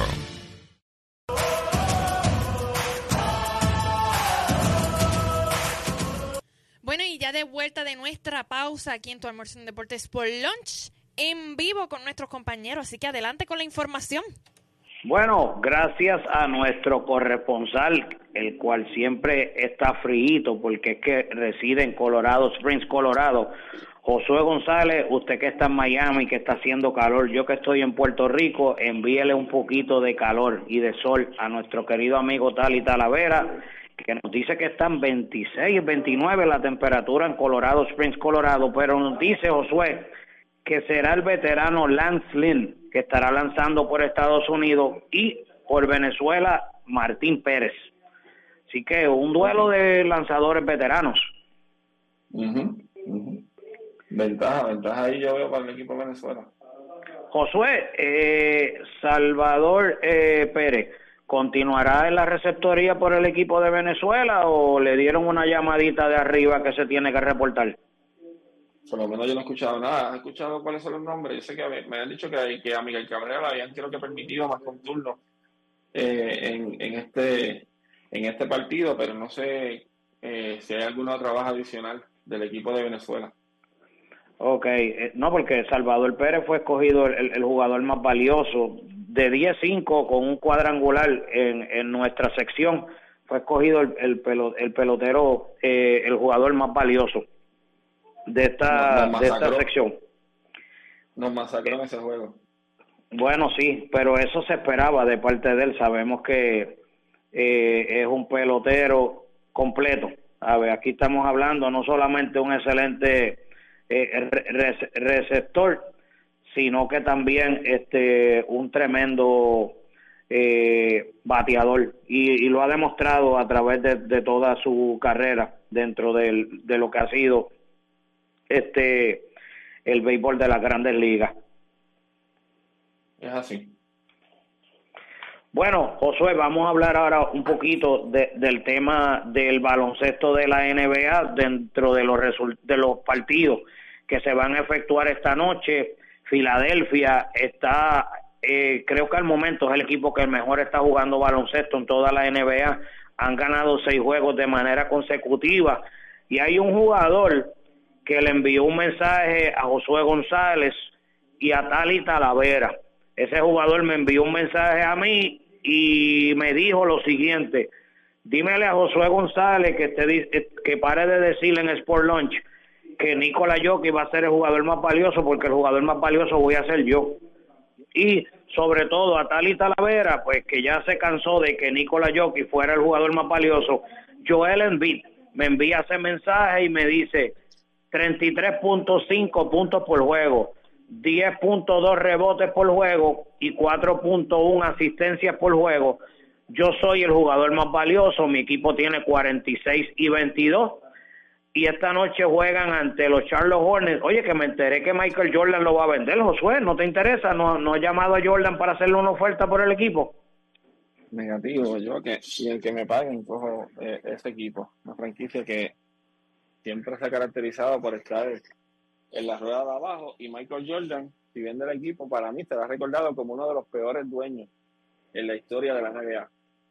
Bueno, y ya de vuelta de nuestra pausa aquí en Tu Almuerzo en Deportes por Lunch, en vivo con nuestros compañeros, así que adelante con la información. Bueno, gracias a nuestro corresponsal, el cual siempre está fríito porque es que reside en Colorado Springs, Colorado. Josué González, usted que está en Miami, que está haciendo calor, yo que estoy en Puerto Rico, envíele un poquito de calor y de sol a nuestro querido amigo Tali Talavera, que nos dice que están 26, 29 la temperatura en Colorado Springs, Colorado, pero nos dice Josué que será el veterano Lance Lynn, que estará lanzando por Estados Unidos, y por Venezuela Martín Pérez. Así que un duelo de lanzadores veteranos. Ventaja ahí yo veo para el equipo de Venezuela. Josué, Salvador Pérez, ¿continuará en la receptoría por el equipo de Venezuela o le dieron una llamadita de arriba que se tiene que reportar? Por lo menos yo no he escuchado nada. ¿Has escuchado cuáles son los nombres? Yo sé que me han dicho que a Miguel Cabrera le habían, creo que, permitido más con turno en este partido, pero no sé si hay alguna otra baja adicional del equipo de Venezuela. Ok, no, porque Salvador Pérez fue escogido el jugador más valioso de 10-5 con un cuadrangular en nuestra sección. Fue escogido el pelotero, el jugador más valioso de esta sección. Nos masacró en ese juego. Bueno, sí, pero eso se esperaba de parte de él. Sabemos que es un pelotero completo. A ver, aquí estamos hablando no solamente un excelente receptor, sino que también un tremendo bateador, y lo ha demostrado a través de toda su carrera dentro de lo que ha sido el béisbol de las Grandes Ligas. Es así. Bueno, Josué, vamos a hablar ahora un poquito del tema del baloncesto de la NBA dentro de los partidos que se van a efectuar esta noche. Filadelfia está, creo que al momento es el equipo que mejor está jugando baloncesto en toda la NBA. Han ganado 6 juegos de manera consecutiva, y hay un jugador que le envió un mensaje a Josué González y a Tali Talavera. Ese jugador me envió un mensaje a mí y me dijo lo siguiente: dímele a Josué González que pare de decirle en Sport Lunch que Nikola Jokic va a ser el jugador más valioso, porque el jugador más valioso voy a ser yo. Y sobre todo a Tali Talavera, pues que ya se cansó de que Nikola Jokic fuera el jugador más valioso. Joel Embiid me envía ese mensaje y me dice 33.5 puntos por juego, 10.2 rebotes por juego y 4.1 asistencias por juego. Yo soy el jugador más valioso, mi equipo tiene 46 y 22, y esta noche juegan ante los Charlotte Hornets. Oye, que me enteré que Michael Jordan lo va a vender. Josué, ¿no te interesa? ¿No ha llamado a Jordan para hacerle una oferta por el equipo? Negativo, y el que me paguen cojo ese equipo, una franquicia que siempre se ha caracterizado por estar en la rueda de abajo, y Michael Jordan, si vende el equipo, para mí será recordado como uno de los peores dueños en la historia de la NBA.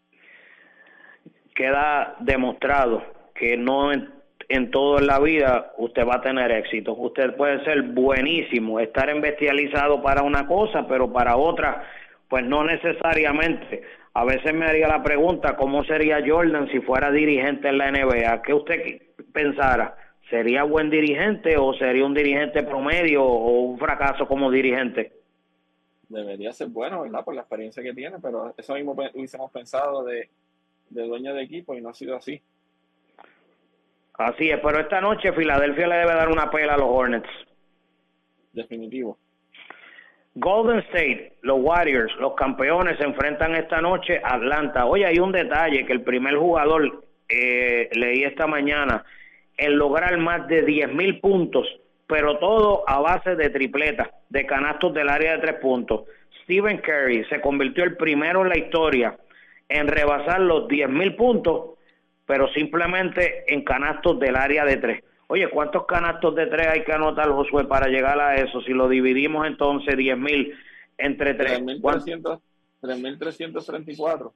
Queda demostrado que no en todo en la vida usted va a tener éxito. Usted puede ser buenísimo, estar embestializado para una cosa, pero para otra, pues no necesariamente. A veces me haría la pregunta, ¿cómo sería Jordan si fuera dirigente en la NBA? ¿Qué usted pensara? ¿sería buen dirigente o sería un dirigente promedio o un fracaso como dirigente? Debería ser bueno, ¿verdad? Por la experiencia que tiene, pero eso mismo hubiésemos pensado de dueño de equipo y no ha sido así. Así es, pero esta noche Filadelfia le debe dar una pela a los Hornets. Definitivo. Golden State, los Warriors, los campeones, se enfrentan esta noche a Atlanta. Oye, hay un detalle, que el primer jugador, leí esta mañana, en lograr más de 10,000 puntos, pero todo a base de tripletas, de canastos del área de 3 puntos. Stephen Curry se convirtió el primero en la historia en rebasar los 10,000 puntos, pero simplemente en canastos del área de 3. Oye, ¿cuántos canastos de 3 hay que anotar, Josué, para llegar a eso? Si lo dividimos entonces 10,000 entre 3. 3.334.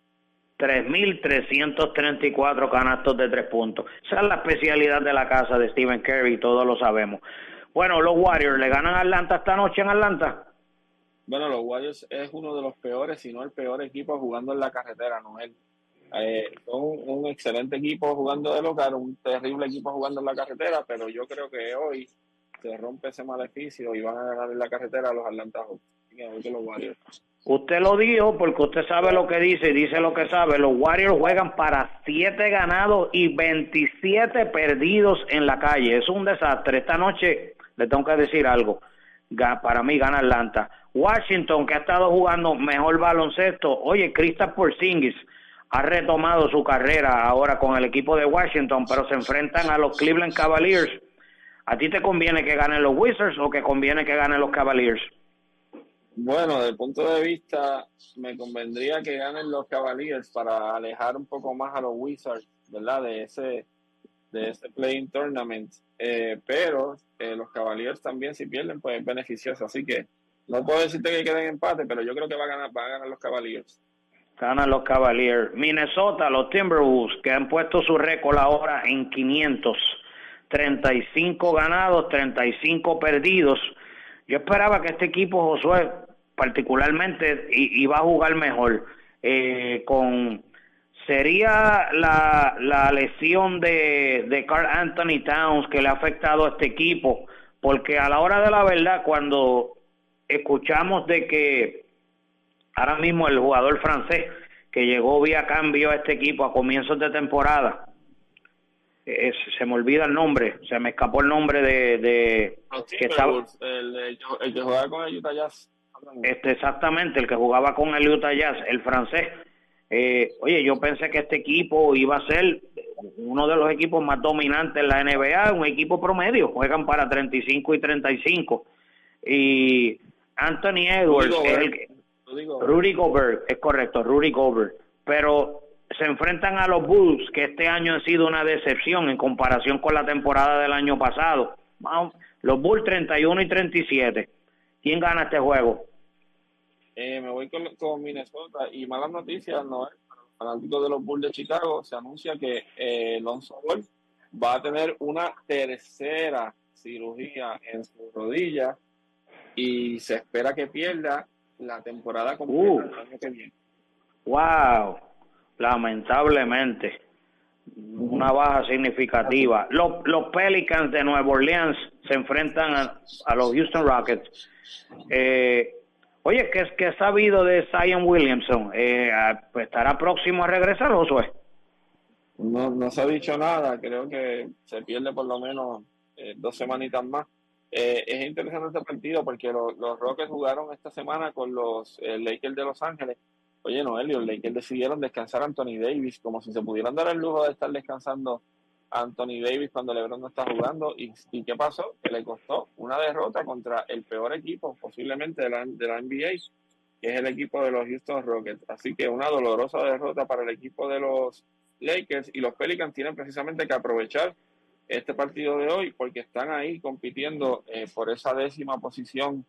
3,334 canastos de 3 puntos. Esa es la especialidad de la casa de Stephen Curry, todos lo sabemos. Bueno, los Warriors le ganan a Atlanta esta noche en Atlanta. Bueno, los Warriors es uno de los peores, si no el peor equipo jugando en la carretera, Noel. Son un excelente equipo jugando de local, un terrible equipo jugando en la carretera, pero yo creo que hoy se rompe ese maleficio y van a ganar en la carretera a los Atlanta Hawks. Los Warriors. Usted lo dijo porque usted sabe lo que dice y dice lo que sabe. Los Warriors juegan para 7 ganados y 27 perdidos en la calle. Es un desastre. Esta noche le tengo que decir algo. Para mí gana Atlanta. Washington, que ha estado jugando mejor baloncesto. Oye, Kristaps Porzingis ha retomado su carrera ahora con el equipo de Washington, pero se enfrentan a los Cleveland Cavaliers. ¿A ti te conviene que ganen los Wizards o que conviene que ganen los Cavaliers? Bueno, desde el punto de vista, me convendría que ganen los Cavaliers para alejar un poco más a los Wizards, ¿verdad? De ese play-in tournament. Pero los Cavaliers también, si pierden, pues es beneficioso. Así que no puedo decirte que queden empate, pero yo creo que van a ganar los Cavaliers. Ganan los Cavaliers. Minnesota, los Timberwolves, que han puesto su récord ahora en 500. 35 ganados, 35 perdidos. Yo esperaba que este equipo, Josué, particularmente, iba a jugar mejor. Sería la lesión de Karl Anthony Towns que le ha afectado a este equipo, porque a la hora de la verdad, cuando escuchamos de que ahora mismo el jugador francés que llegó vía cambio a este equipo a comienzos de temporada, se me olvida el nombre, se me escapó el nombre de que estaba, el que jugaba con el Utah Jazz. Exactamente, el que jugaba con el Utah Jazz, el francés. Oye, yo pensé que este equipo iba a ser uno de los equipos más dominantes en la NBA, un equipo promedio, juegan para 35 y 35. Y Anthony Edwards, Rudy Gobert, es correcto, Rudy Gobert, pero se enfrentan a los Bulls, que este año han sido una decepción en comparación con la temporada del año pasado. Los Bulls 31 y 37. ¿Quién gana este juego? Me voy con Minnesota. Y malas noticias, ¿no? Para los fanáticos de los Bulls de Chicago, se anuncia que Lonzo Ball va a tener una tercera cirugía en su rodilla y se espera que pierda la temporada completa del año que viene. ¡Wow! Lamentablemente, una baja significativa. Los Pelicans de Nueva Orleans se enfrentan a los Houston Rockets. Oye, ¿qué has sabido de Zion Williamson? Pues ¿estará próximo a regresar, Josué? No se ha dicho nada. Creo que se pierde por lo menos 2 semanitas más. Es interesante este partido porque los Rockets jugaron esta semana con los Lakers de Los Ángeles. Oye, Noel, los Lakers decidieron descansar a Anthony Davis, como si se pudieran dar el lujo de estar descansando a Anthony Davis cuando LeBron no está jugando. ¿Y qué pasó? Que le costó una derrota contra el peor equipo posiblemente de la NBA, que es el equipo de los Houston Rockets. Así que una dolorosa derrota para el equipo de los Lakers, y los Pelicans tienen precisamente que aprovechar este partido de hoy porque están ahí compitiendo por esa 10ª posición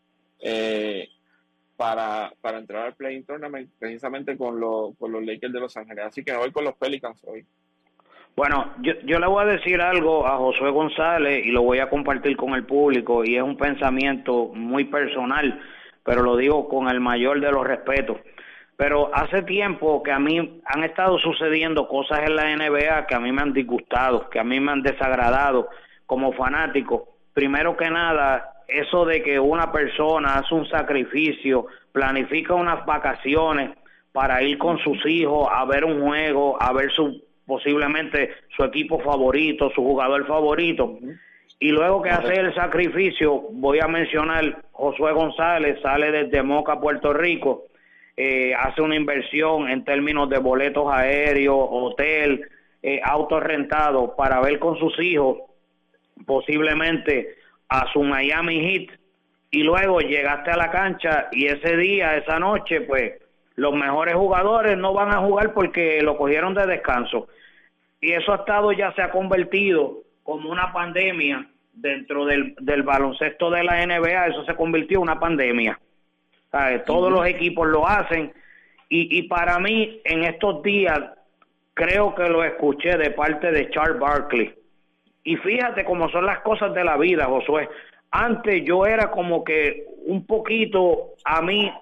para entrar al play-in tournament precisamente con los Lakers de Los Ángeles. Así que voy con los Pelicans hoy. Bueno, yo le voy a decir algo a Josué González y lo voy a compartir con el público, y es un pensamiento muy personal, pero lo digo con el mayor de los respetos. Pero hace tiempo que a mí han estado sucediendo cosas en la NBA que a mí me han disgustado, que a mí me han desagradado, como fanático, primero que nada, eso de que una persona hace un sacrificio, planifica unas vacaciones para ir con sus hijos a ver un juego, a ver posiblemente su equipo favorito, su jugador favorito, y luego que hace el sacrificio, voy a mencionar, Josué González sale desde Moca, Puerto Rico, hace una inversión en términos de boletos aéreos, hotel, autos rentados para ver con sus hijos posiblemente a su Miami Heat, y luego llegaste a la cancha y ese día, esa noche, pues los mejores jugadores no van a jugar porque lo cogieron de descanso, y eso ya se ha convertido como una pandemia dentro del baloncesto de la NBA. Eso se convirtió en una pandemia. ¿Sabes? Todos los equipos lo hacen, y para mí en estos días creo que lo escuché de parte de Charles Barkley, y fíjate cómo son las cosas de la vida, Josué. Antes yo era como que un poquito, a mí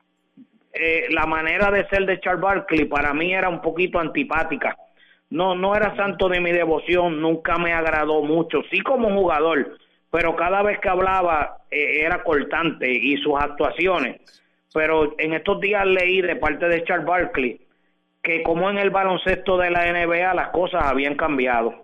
la manera de ser de Charles Barkley para mí era un poquito antipática. No era santo de mi devoción, nunca me agradó mucho, sí como jugador, pero cada vez que hablaba era cortante, y sus actuaciones. Pero en estos días leí de parte de Charles Barkley que como en el baloncesto de la NBA las cosas habían cambiado.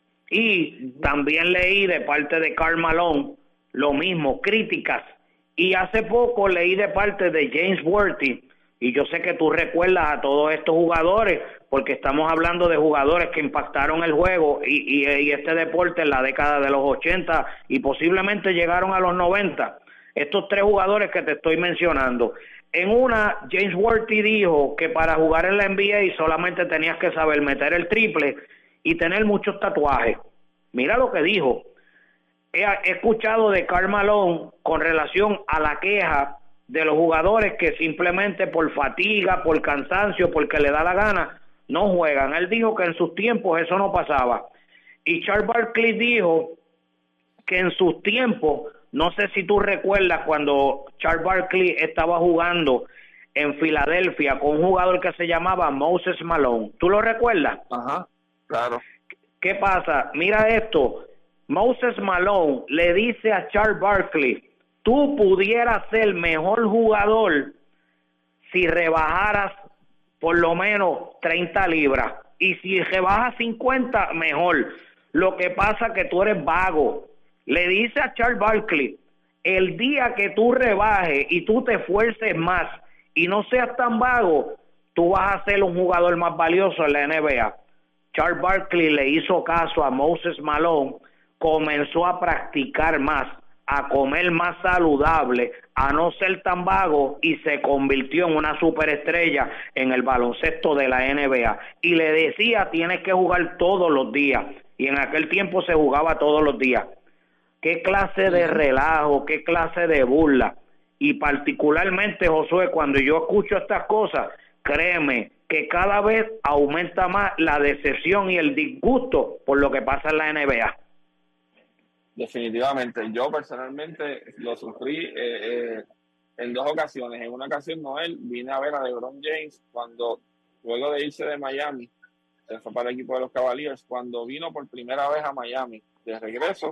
Y también leí de parte de Karl Malone lo mismo, críticas. Y hace poco leí de parte de James Worthy, y yo sé que tú recuerdas a todos estos jugadores, porque estamos hablando de jugadores que impactaron el juego y este deporte en la década de los 80 y posiblemente llegaron a los 90. Estos tres jugadores que te estoy mencionando. En una, James Worthy dijo que para jugar en la NBA solamente tenías que saber meter el triple y tener muchos tatuajes. Mira lo que dijo. He escuchado de Karl Malone con relación a la queja de los jugadores que simplemente por fatiga, por cansancio, porque le da la gana, no juegan. Él dijo que en sus tiempos eso no pasaba. Y Charles Barkley dijo que en sus tiempos, no sé si tú recuerdas cuando Charles Barkley estaba jugando en Filadelfia con un jugador que se llamaba Moses Malone. ¿Tú lo recuerdas? Ajá, claro. ¿Qué pasa? Mira esto. Moses Malone le dice a Charles Barkley: tú pudieras ser mejor jugador si rebajaras por lo menos 30 libras. Y si rebajas 50, mejor. Lo que pasa que tú eres vago. Le dice a Charles Barkley: el día que tú rebajes y tú te esfuerces más y no seas tan vago, tú vas a ser un jugador más valioso en la NBA. Charles Barkley le hizo caso a Moses Malone, comenzó a practicar más, a comer más saludable, a no ser tan vago, y se convirtió en una superestrella en el baloncesto de la NBA. Y le decía: tienes que jugar todos los días. Y en aquel tiempo se jugaba todos los días. Qué clase de relajo, qué clase de burla. Y particularmente, Josué, cuando yo escucho estas cosas, créeme que cada vez aumenta más la decepción y el disgusto por lo que pasa en la NBA. Definitivamente, yo personalmente lo sufrí en dos ocasiones. En una ocasión, Noel, vine a ver a LeBron James cuando, luego de irse de Miami, se fue para el equipo de los Cavaliers. Cuando vino por primera vez a Miami de regreso,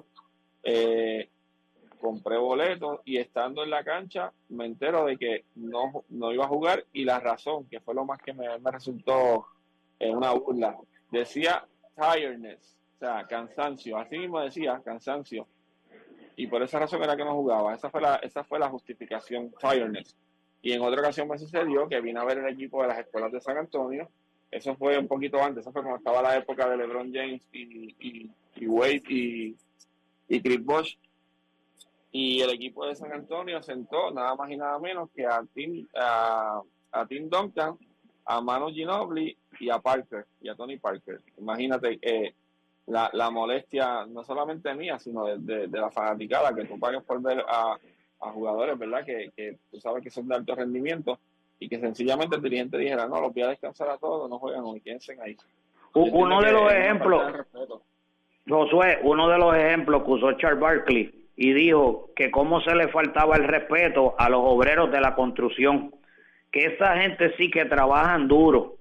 compré boletos, y estando en la cancha me entero de que no iba a jugar, y la razón, que fue lo más que me resultó una burla, decía tiredness, o sea, cansancio, así mismo decía, cansancio, y por esa razón era que no jugaba. Esa fue la justificación, tiredness. Y en otra ocasión me sucedió que vine a ver el equipo de las escuelas de San Antonio. Eso fue un poquito antes, eso fue cuando estaba la época de LeBron James y Wade y Chris Bosh. Y el equipo de San Antonio sentó nada más y nada menos que a Tim Duncan, a Manu Ginobili y a Parker, y a Tony Parker. Imagínate la molestia, no solamente mía, sino de la fanaticada, que tú pagas por ver a jugadores, ¿verdad? Que tú sabes que son de alto rendimiento, y que sencillamente el dirigente dijera: no, los voy a descansar a todos, no juegan hoy, quédense ahí. Uno de los ejemplos, Josué, uno de los ejemplos que usó Charles Barkley, y dijo que cómo se le faltaba el respeto a los obreros de la construcción, que esa gente sí que trabajan duro,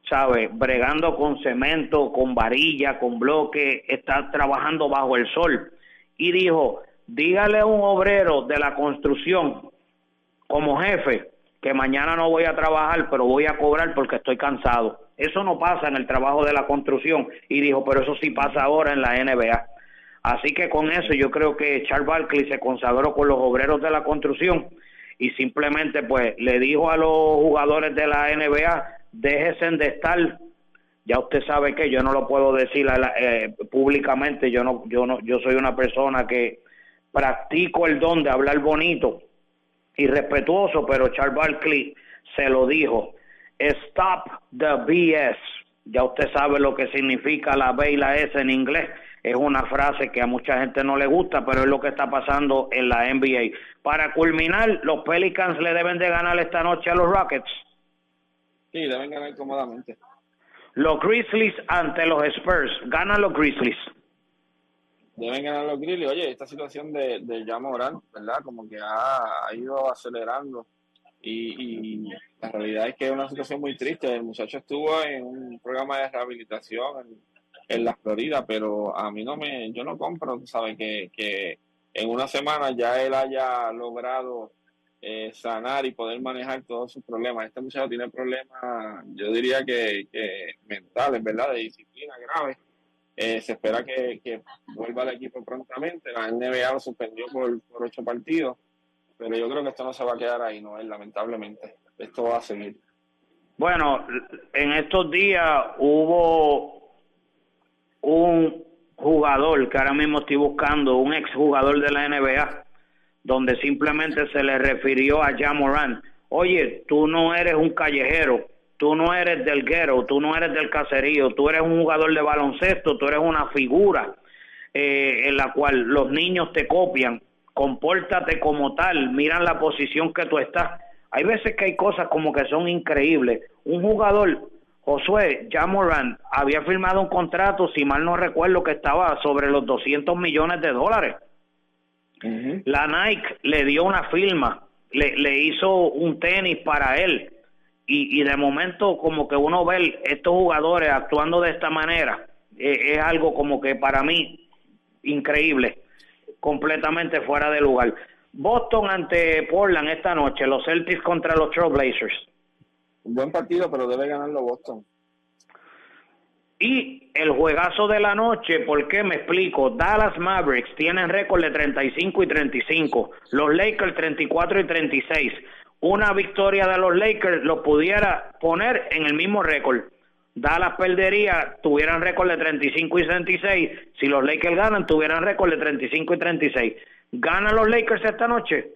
¿sabes? Bregando con cemento, con varilla, con bloque, está trabajando bajo el sol. Y dijo, dígale a un obrero de la construcción como jefe que mañana no voy a trabajar, pero voy a cobrar porque estoy cansado. Eso no pasa en el trabajo de la construcción. Y dijo, pero eso sí pasa ahora en la NBA. Así que con eso yo creo que Charles Barkley se consagró con los obreros de la construcción y simplemente pues le dijo a los jugadores de la NBA, déjense de estar, ya usted sabe que yo no lo puedo decir públicamente, yo soy una persona que practico el don de hablar bonito y respetuoso, pero Charles Barkley se lo dijo, stop the BS, ya usted sabe lo que significa la B y la S en inglés. Es una frase que a mucha gente no le gusta, pero es lo que está pasando en la NBA. Para culminar, los Pelicans le deben de ganar esta noche a los Rockets. Sí, deben ganar cómodamente. Los Grizzlies ante los Spurs. Ganan los Grizzlies. Deben ganar los Grizzlies. Oye, esta situación de Ja Morant, ¿verdad? Como que ha ido acelerando. Y la realidad es que es una situación muy triste. El muchacho estuvo en un programa de rehabilitación en la Florida, pero a mí yo no compro, tú sabes, que en una semana ya él haya logrado sanar y poder manejar todos sus problemas. Este muchacho tiene problemas, yo diría que mentales, ¿verdad? De disciplina grave. Se espera que vuelva al equipo prontamente. La NBA lo suspendió por 8 partidos, pero yo creo que esto no se va a quedar ahí, ¿no? Lamentablemente. Esto va a seguir. Bueno, en estos días hubo un jugador que ahora mismo estoy buscando, un exjugador de la NBA, donde simplemente se le refirió a Ja Morant. Oye, tú no eres un callejero, tú no eres del ghetto, tú no eres del caserío, tú eres un jugador de baloncesto, tú eres una figura en la cual los niños te copian, compórtate como tal, miran la posición que tú estás. Hay veces que hay cosas como que son increíbles. Un jugador, Josué, Ja Morant, había firmado un contrato, si mal no recuerdo, que estaba sobre los $200 millones. Uh-huh. La Nike le dio una firma, le hizo un tenis para él, y de momento como que uno ve estos jugadores actuando de esta manera, es algo como que para mí increíble, completamente fuera de lugar. Boston ante Portland esta noche, los Celtics contra los Trail Blazers. Un buen partido, pero debe ganarlo Boston. Y el juegazo de la noche, ¿por qué? Me explico. Dallas Mavericks tienen récord de 35-35. Los Lakers 34-36. Una victoria de los Lakers lo pudiera poner en el mismo récord. Dallas perdería, tuvieran récord de 35-36. Si los Lakers ganan, tuvieran récord de 35-36. ¿Ganan los Lakers esta noche?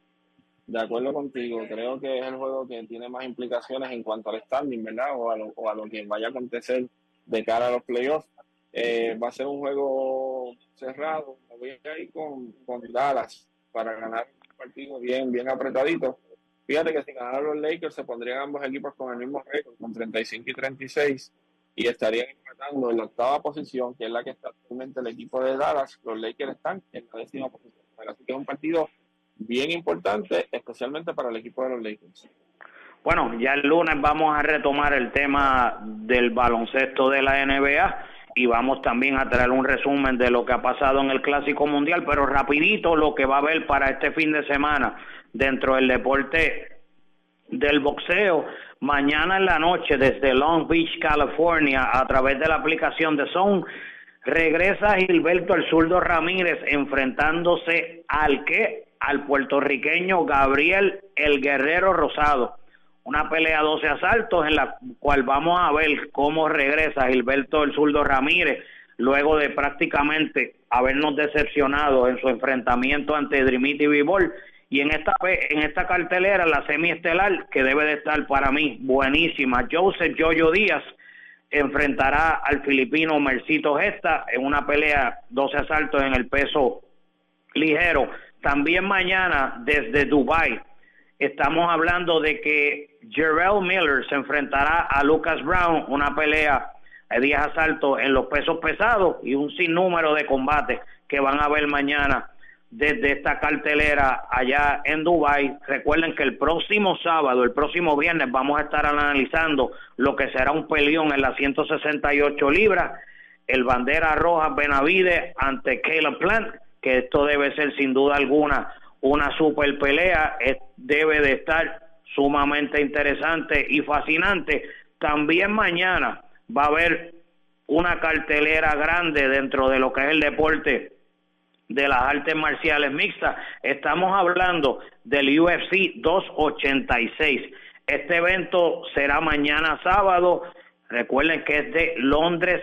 De acuerdo contigo, creo que es el juego que tiene más implicaciones en cuanto al standing, ¿verdad? O a lo que vaya a acontecer de cara a los playoffs. Va a ser un juego cerrado. Me voy a ir con Dallas para ganar un partido bien apretadito. Fíjate que si ganaran los Lakers se pondrían ambos equipos con el mismo récord, con 35-36, y estarían empatando en la octava posición, que es la que está actualmente el equipo de Dallas. Los Lakers están en la 10ª posición. Así que es un partido bien importante, especialmente para el equipo de los Lakers. Bueno, ya el lunes vamos a retomar el tema del baloncesto de la NBA y vamos también a traer un resumen de lo que ha pasado en el Clásico Mundial, pero rapidito lo que va a haber para este fin de semana dentro del deporte del boxeo. Mañana en la noche desde Long Beach, California, a través de la aplicación de Zone, regresa Gilberto el Zurdo Ramírez enfrentándose al puertorriqueño Gabriel el Guerrero Rosado. Una pelea 12 asaltos en la cual vamos a ver cómo regresa Gilberto el Zurdo Ramírez luego de prácticamente habernos decepcionado en su enfrentamiento ante Drimiti Bivol. Y en esta cartelera, la semiestelar, que debe de estar para mí buenísima, Joseph Yoyo Díaz enfrentará al filipino Mercito Gesta en una pelea 12 asaltos en el peso ligero. También mañana desde Dubái estamos hablando de que Jarrell Miller se enfrentará a Lucas Brown, una pelea de 10 asaltos en los pesos pesados y un sinnúmero de combates que van a ver mañana desde esta cartelera allá en Dubái. Recuerden que el próximo sábado, el próximo viernes, vamos a estar analizando lo que será un peleón en las 168 libras, el Bandera Roja Benavides ante Caleb Plant, que esto debe ser sin duda alguna una super pelea, debe de estar sumamente interesante y fascinante. También mañana va a haber una cartelera grande dentro de lo que es el deporte de las artes marciales mixtas. Estamos hablando del UFC 286. Este evento será mañana sábado. Recuerden que es de Londres,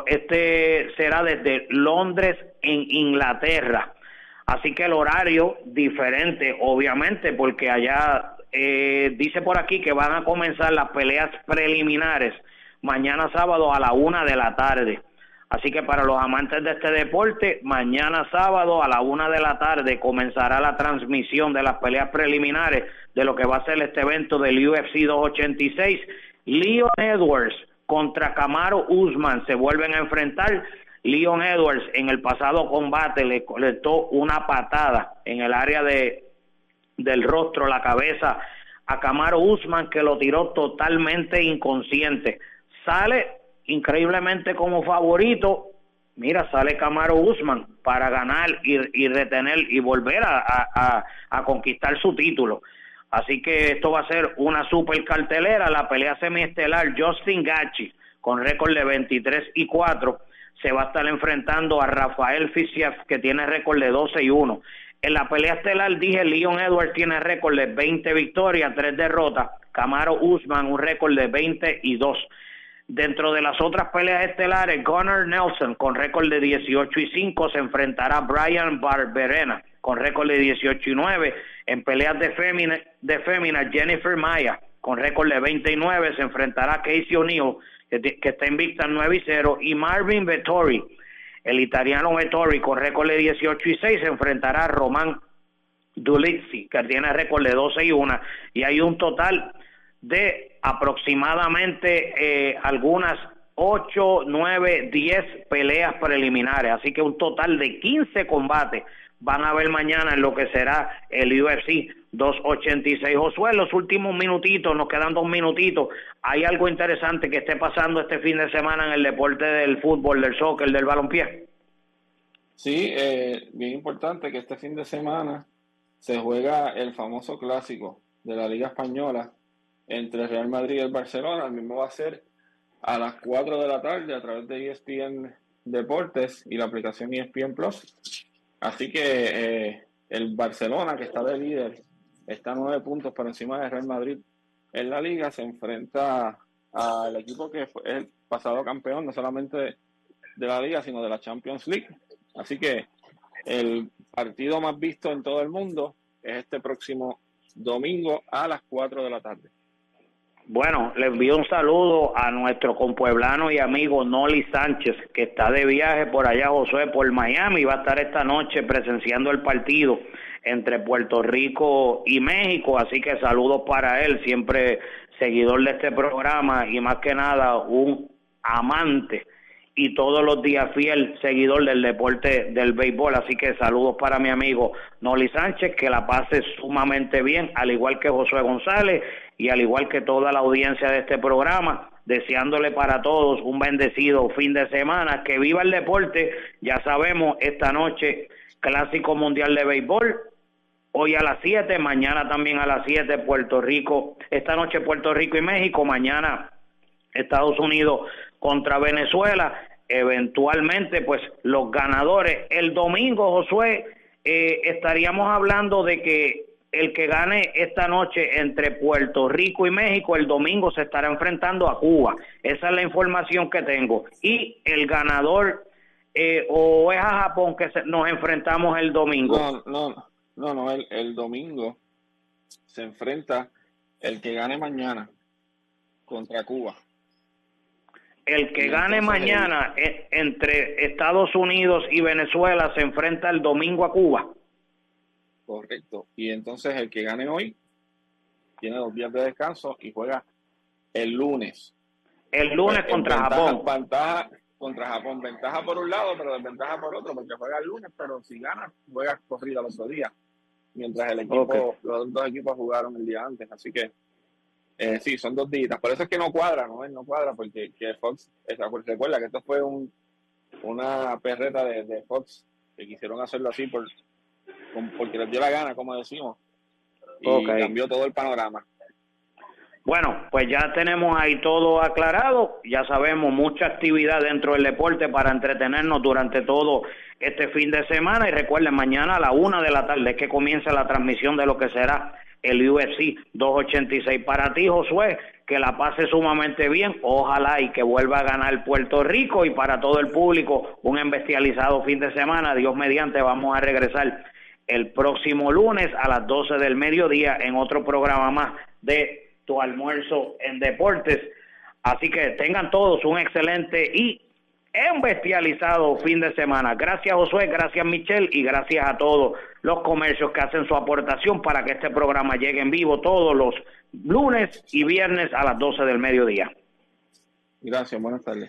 será desde Londres en Inglaterra. Así que el horario diferente, obviamente, porque allá dice por aquí que van a comenzar las peleas preliminares mañana sábado a la 1 de la tarde. Así que para los amantes de este deporte, mañana sábado a la 1 de la tarde comenzará la transmisión de las peleas preliminares de lo que va a ser este evento del UFC 286. Leon Edwards contra Kamaru Usman se vuelven a enfrentar. Leon Edwards en el pasado combate le colectó una patada en el área del rostro, la cabeza, a Kamaru Usman, que lo tiró totalmente inconsciente. Sale increíblemente como favorito. Mira, sale Kamaru Usman para ganar y retener y volver a conquistar su título. Así que esto va a ser una super cartelera. La pelea semiestelar, Justin Gaethje, con récord de 23-4, se va a estar enfrentando a Rafael Fiziev, que tiene récord de 12-1. En la pelea estelar, dije, Leon Edwards tiene récord de 20 victorias, 3 derrotas. Kamaru Usman, un récord de 20-2. Dentro de las otras peleas estelares, Gunnar Nelson, con récord de 18-5, se enfrentará a Brian Barberena, con récord de 18-9. En peleas de féminas, Jennifer Maya, con récord de 20-9, se enfrentará a Casey O'Neill, que está invicta en 9-0. Y Marvin Vettori, el italiano Vettori, con récord de 18-6, se enfrentará a Roman Dolidze, que tiene récord de 12-1. Y hay un total de aproximadamente algunas 8, 9, 10 peleas preliminares. Así que un total de 15 combates van a haber mañana en lo que será el UFC 286. Josué, en los últimos minutitos, nos quedan 2 minutitos, ¿hay algo interesante que esté pasando este fin de semana en el deporte del fútbol, del soccer, del balompié? Sí, bien importante que este fin de semana se juega el famoso clásico de la Liga Española entre el Real Madrid y el Barcelona. El mismo va a ser a las 4 de la tarde a través de ESPN Deportes y la aplicación ESPN Plus. Así que el Barcelona, que está de líder, está a 9 puntos por encima del Real Madrid en la Liga, se enfrenta al equipo que fue el pasado campeón, no solamente de la Liga, sino de la Champions League. Así que el partido más visto en todo el mundo es este próximo domingo a las 4 de la tarde. Bueno, le envío un saludo a nuestro compueblano y amigo Noli Sánchez, que está de viaje por allá, Josué, por Miami, y va a estar esta noche presenciando el partido entre Puerto Rico y México, así que saludos para él, siempre seguidor de este programa y más que nada un amante y todos los días fiel seguidor del deporte del béisbol, así que saludos para mi amigo Noli Sánchez, que la pase sumamente bien, al igual que Josué González y al igual que toda la audiencia de este programa, deseándole para todos un bendecido fin de semana, que viva el deporte. Ya sabemos, esta noche Clásico Mundial de Béisbol, hoy a las 7, mañana también a las 7 Puerto Rico, esta noche Puerto Rico y México, mañana Estados Unidos contra Venezuela, eventualmente pues los ganadores. El domingo, Josué, estaríamos hablando de que el que gane esta noche entre Puerto Rico y México, el domingo se estará enfrentando a Cuba. Esa es la información que tengo. Y el ganador, o es a Japón que nos enfrentamos el domingo. No, el domingo se enfrenta el que gane mañana contra Cuba. El que gane mañana entre Estados Unidos y Venezuela se enfrenta el domingo a Cuba. Correcto. Y entonces el que gane hoy tiene 2 días de descanso y juega el lunes. El lunes contra Japón. contra Japón. Ventaja por un lado, pero desventaja por otro, porque juega el lunes, pero si gana, juega corrida el otro día. Mientras el equipo, los dos equipos jugaron el día antes. Así que, sí, son 2 días. Por eso es que no cuadra, no cuadra, porque que Fox, recuerda que esto fue una perreta de Fox, que quisieron hacerlo así porque les dio la gana, como decimos, y cambió todo el panorama. Bueno, pues ya tenemos ahí todo aclarado, ya sabemos mucha actividad dentro del deporte para entretenernos durante todo este fin de semana, y recuerden, mañana a la 1 de la tarde es que comienza la transmisión de lo que será el UFC 286. Para ti, Josué, que la pase sumamente bien, ojalá y que vuelva a ganar Puerto Rico, y para todo el público un embestializado fin de semana. Dios mediante, vamos a regresar el próximo lunes a las 12 del mediodía en otro programa más de Tu Almuerzo en Deportes. Así que tengan todos un excelente y embestializado fin de semana. Gracias, Josué, gracias, Michelle, y gracias a todos los comercios que hacen su aportación para que este programa llegue en vivo todos los lunes y viernes a las 12 del mediodía. Gracias, buenas tardes.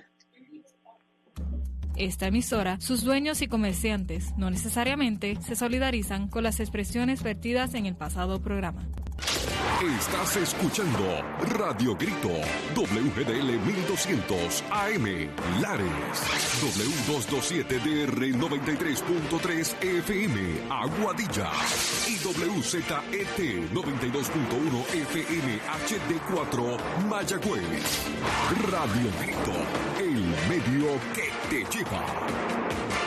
Esta emisora, sus dueños y comerciantes no necesariamente se solidarizan con las expresiones vertidas en el pasado programa. Estás escuchando Radio Grito, WGDL 1200 AM, Lares, W227DR 93.3 FM, Aguadilla, y WZET 92.1 FM HD4, Mayagüez. Radio Grito, el medio que te lleva.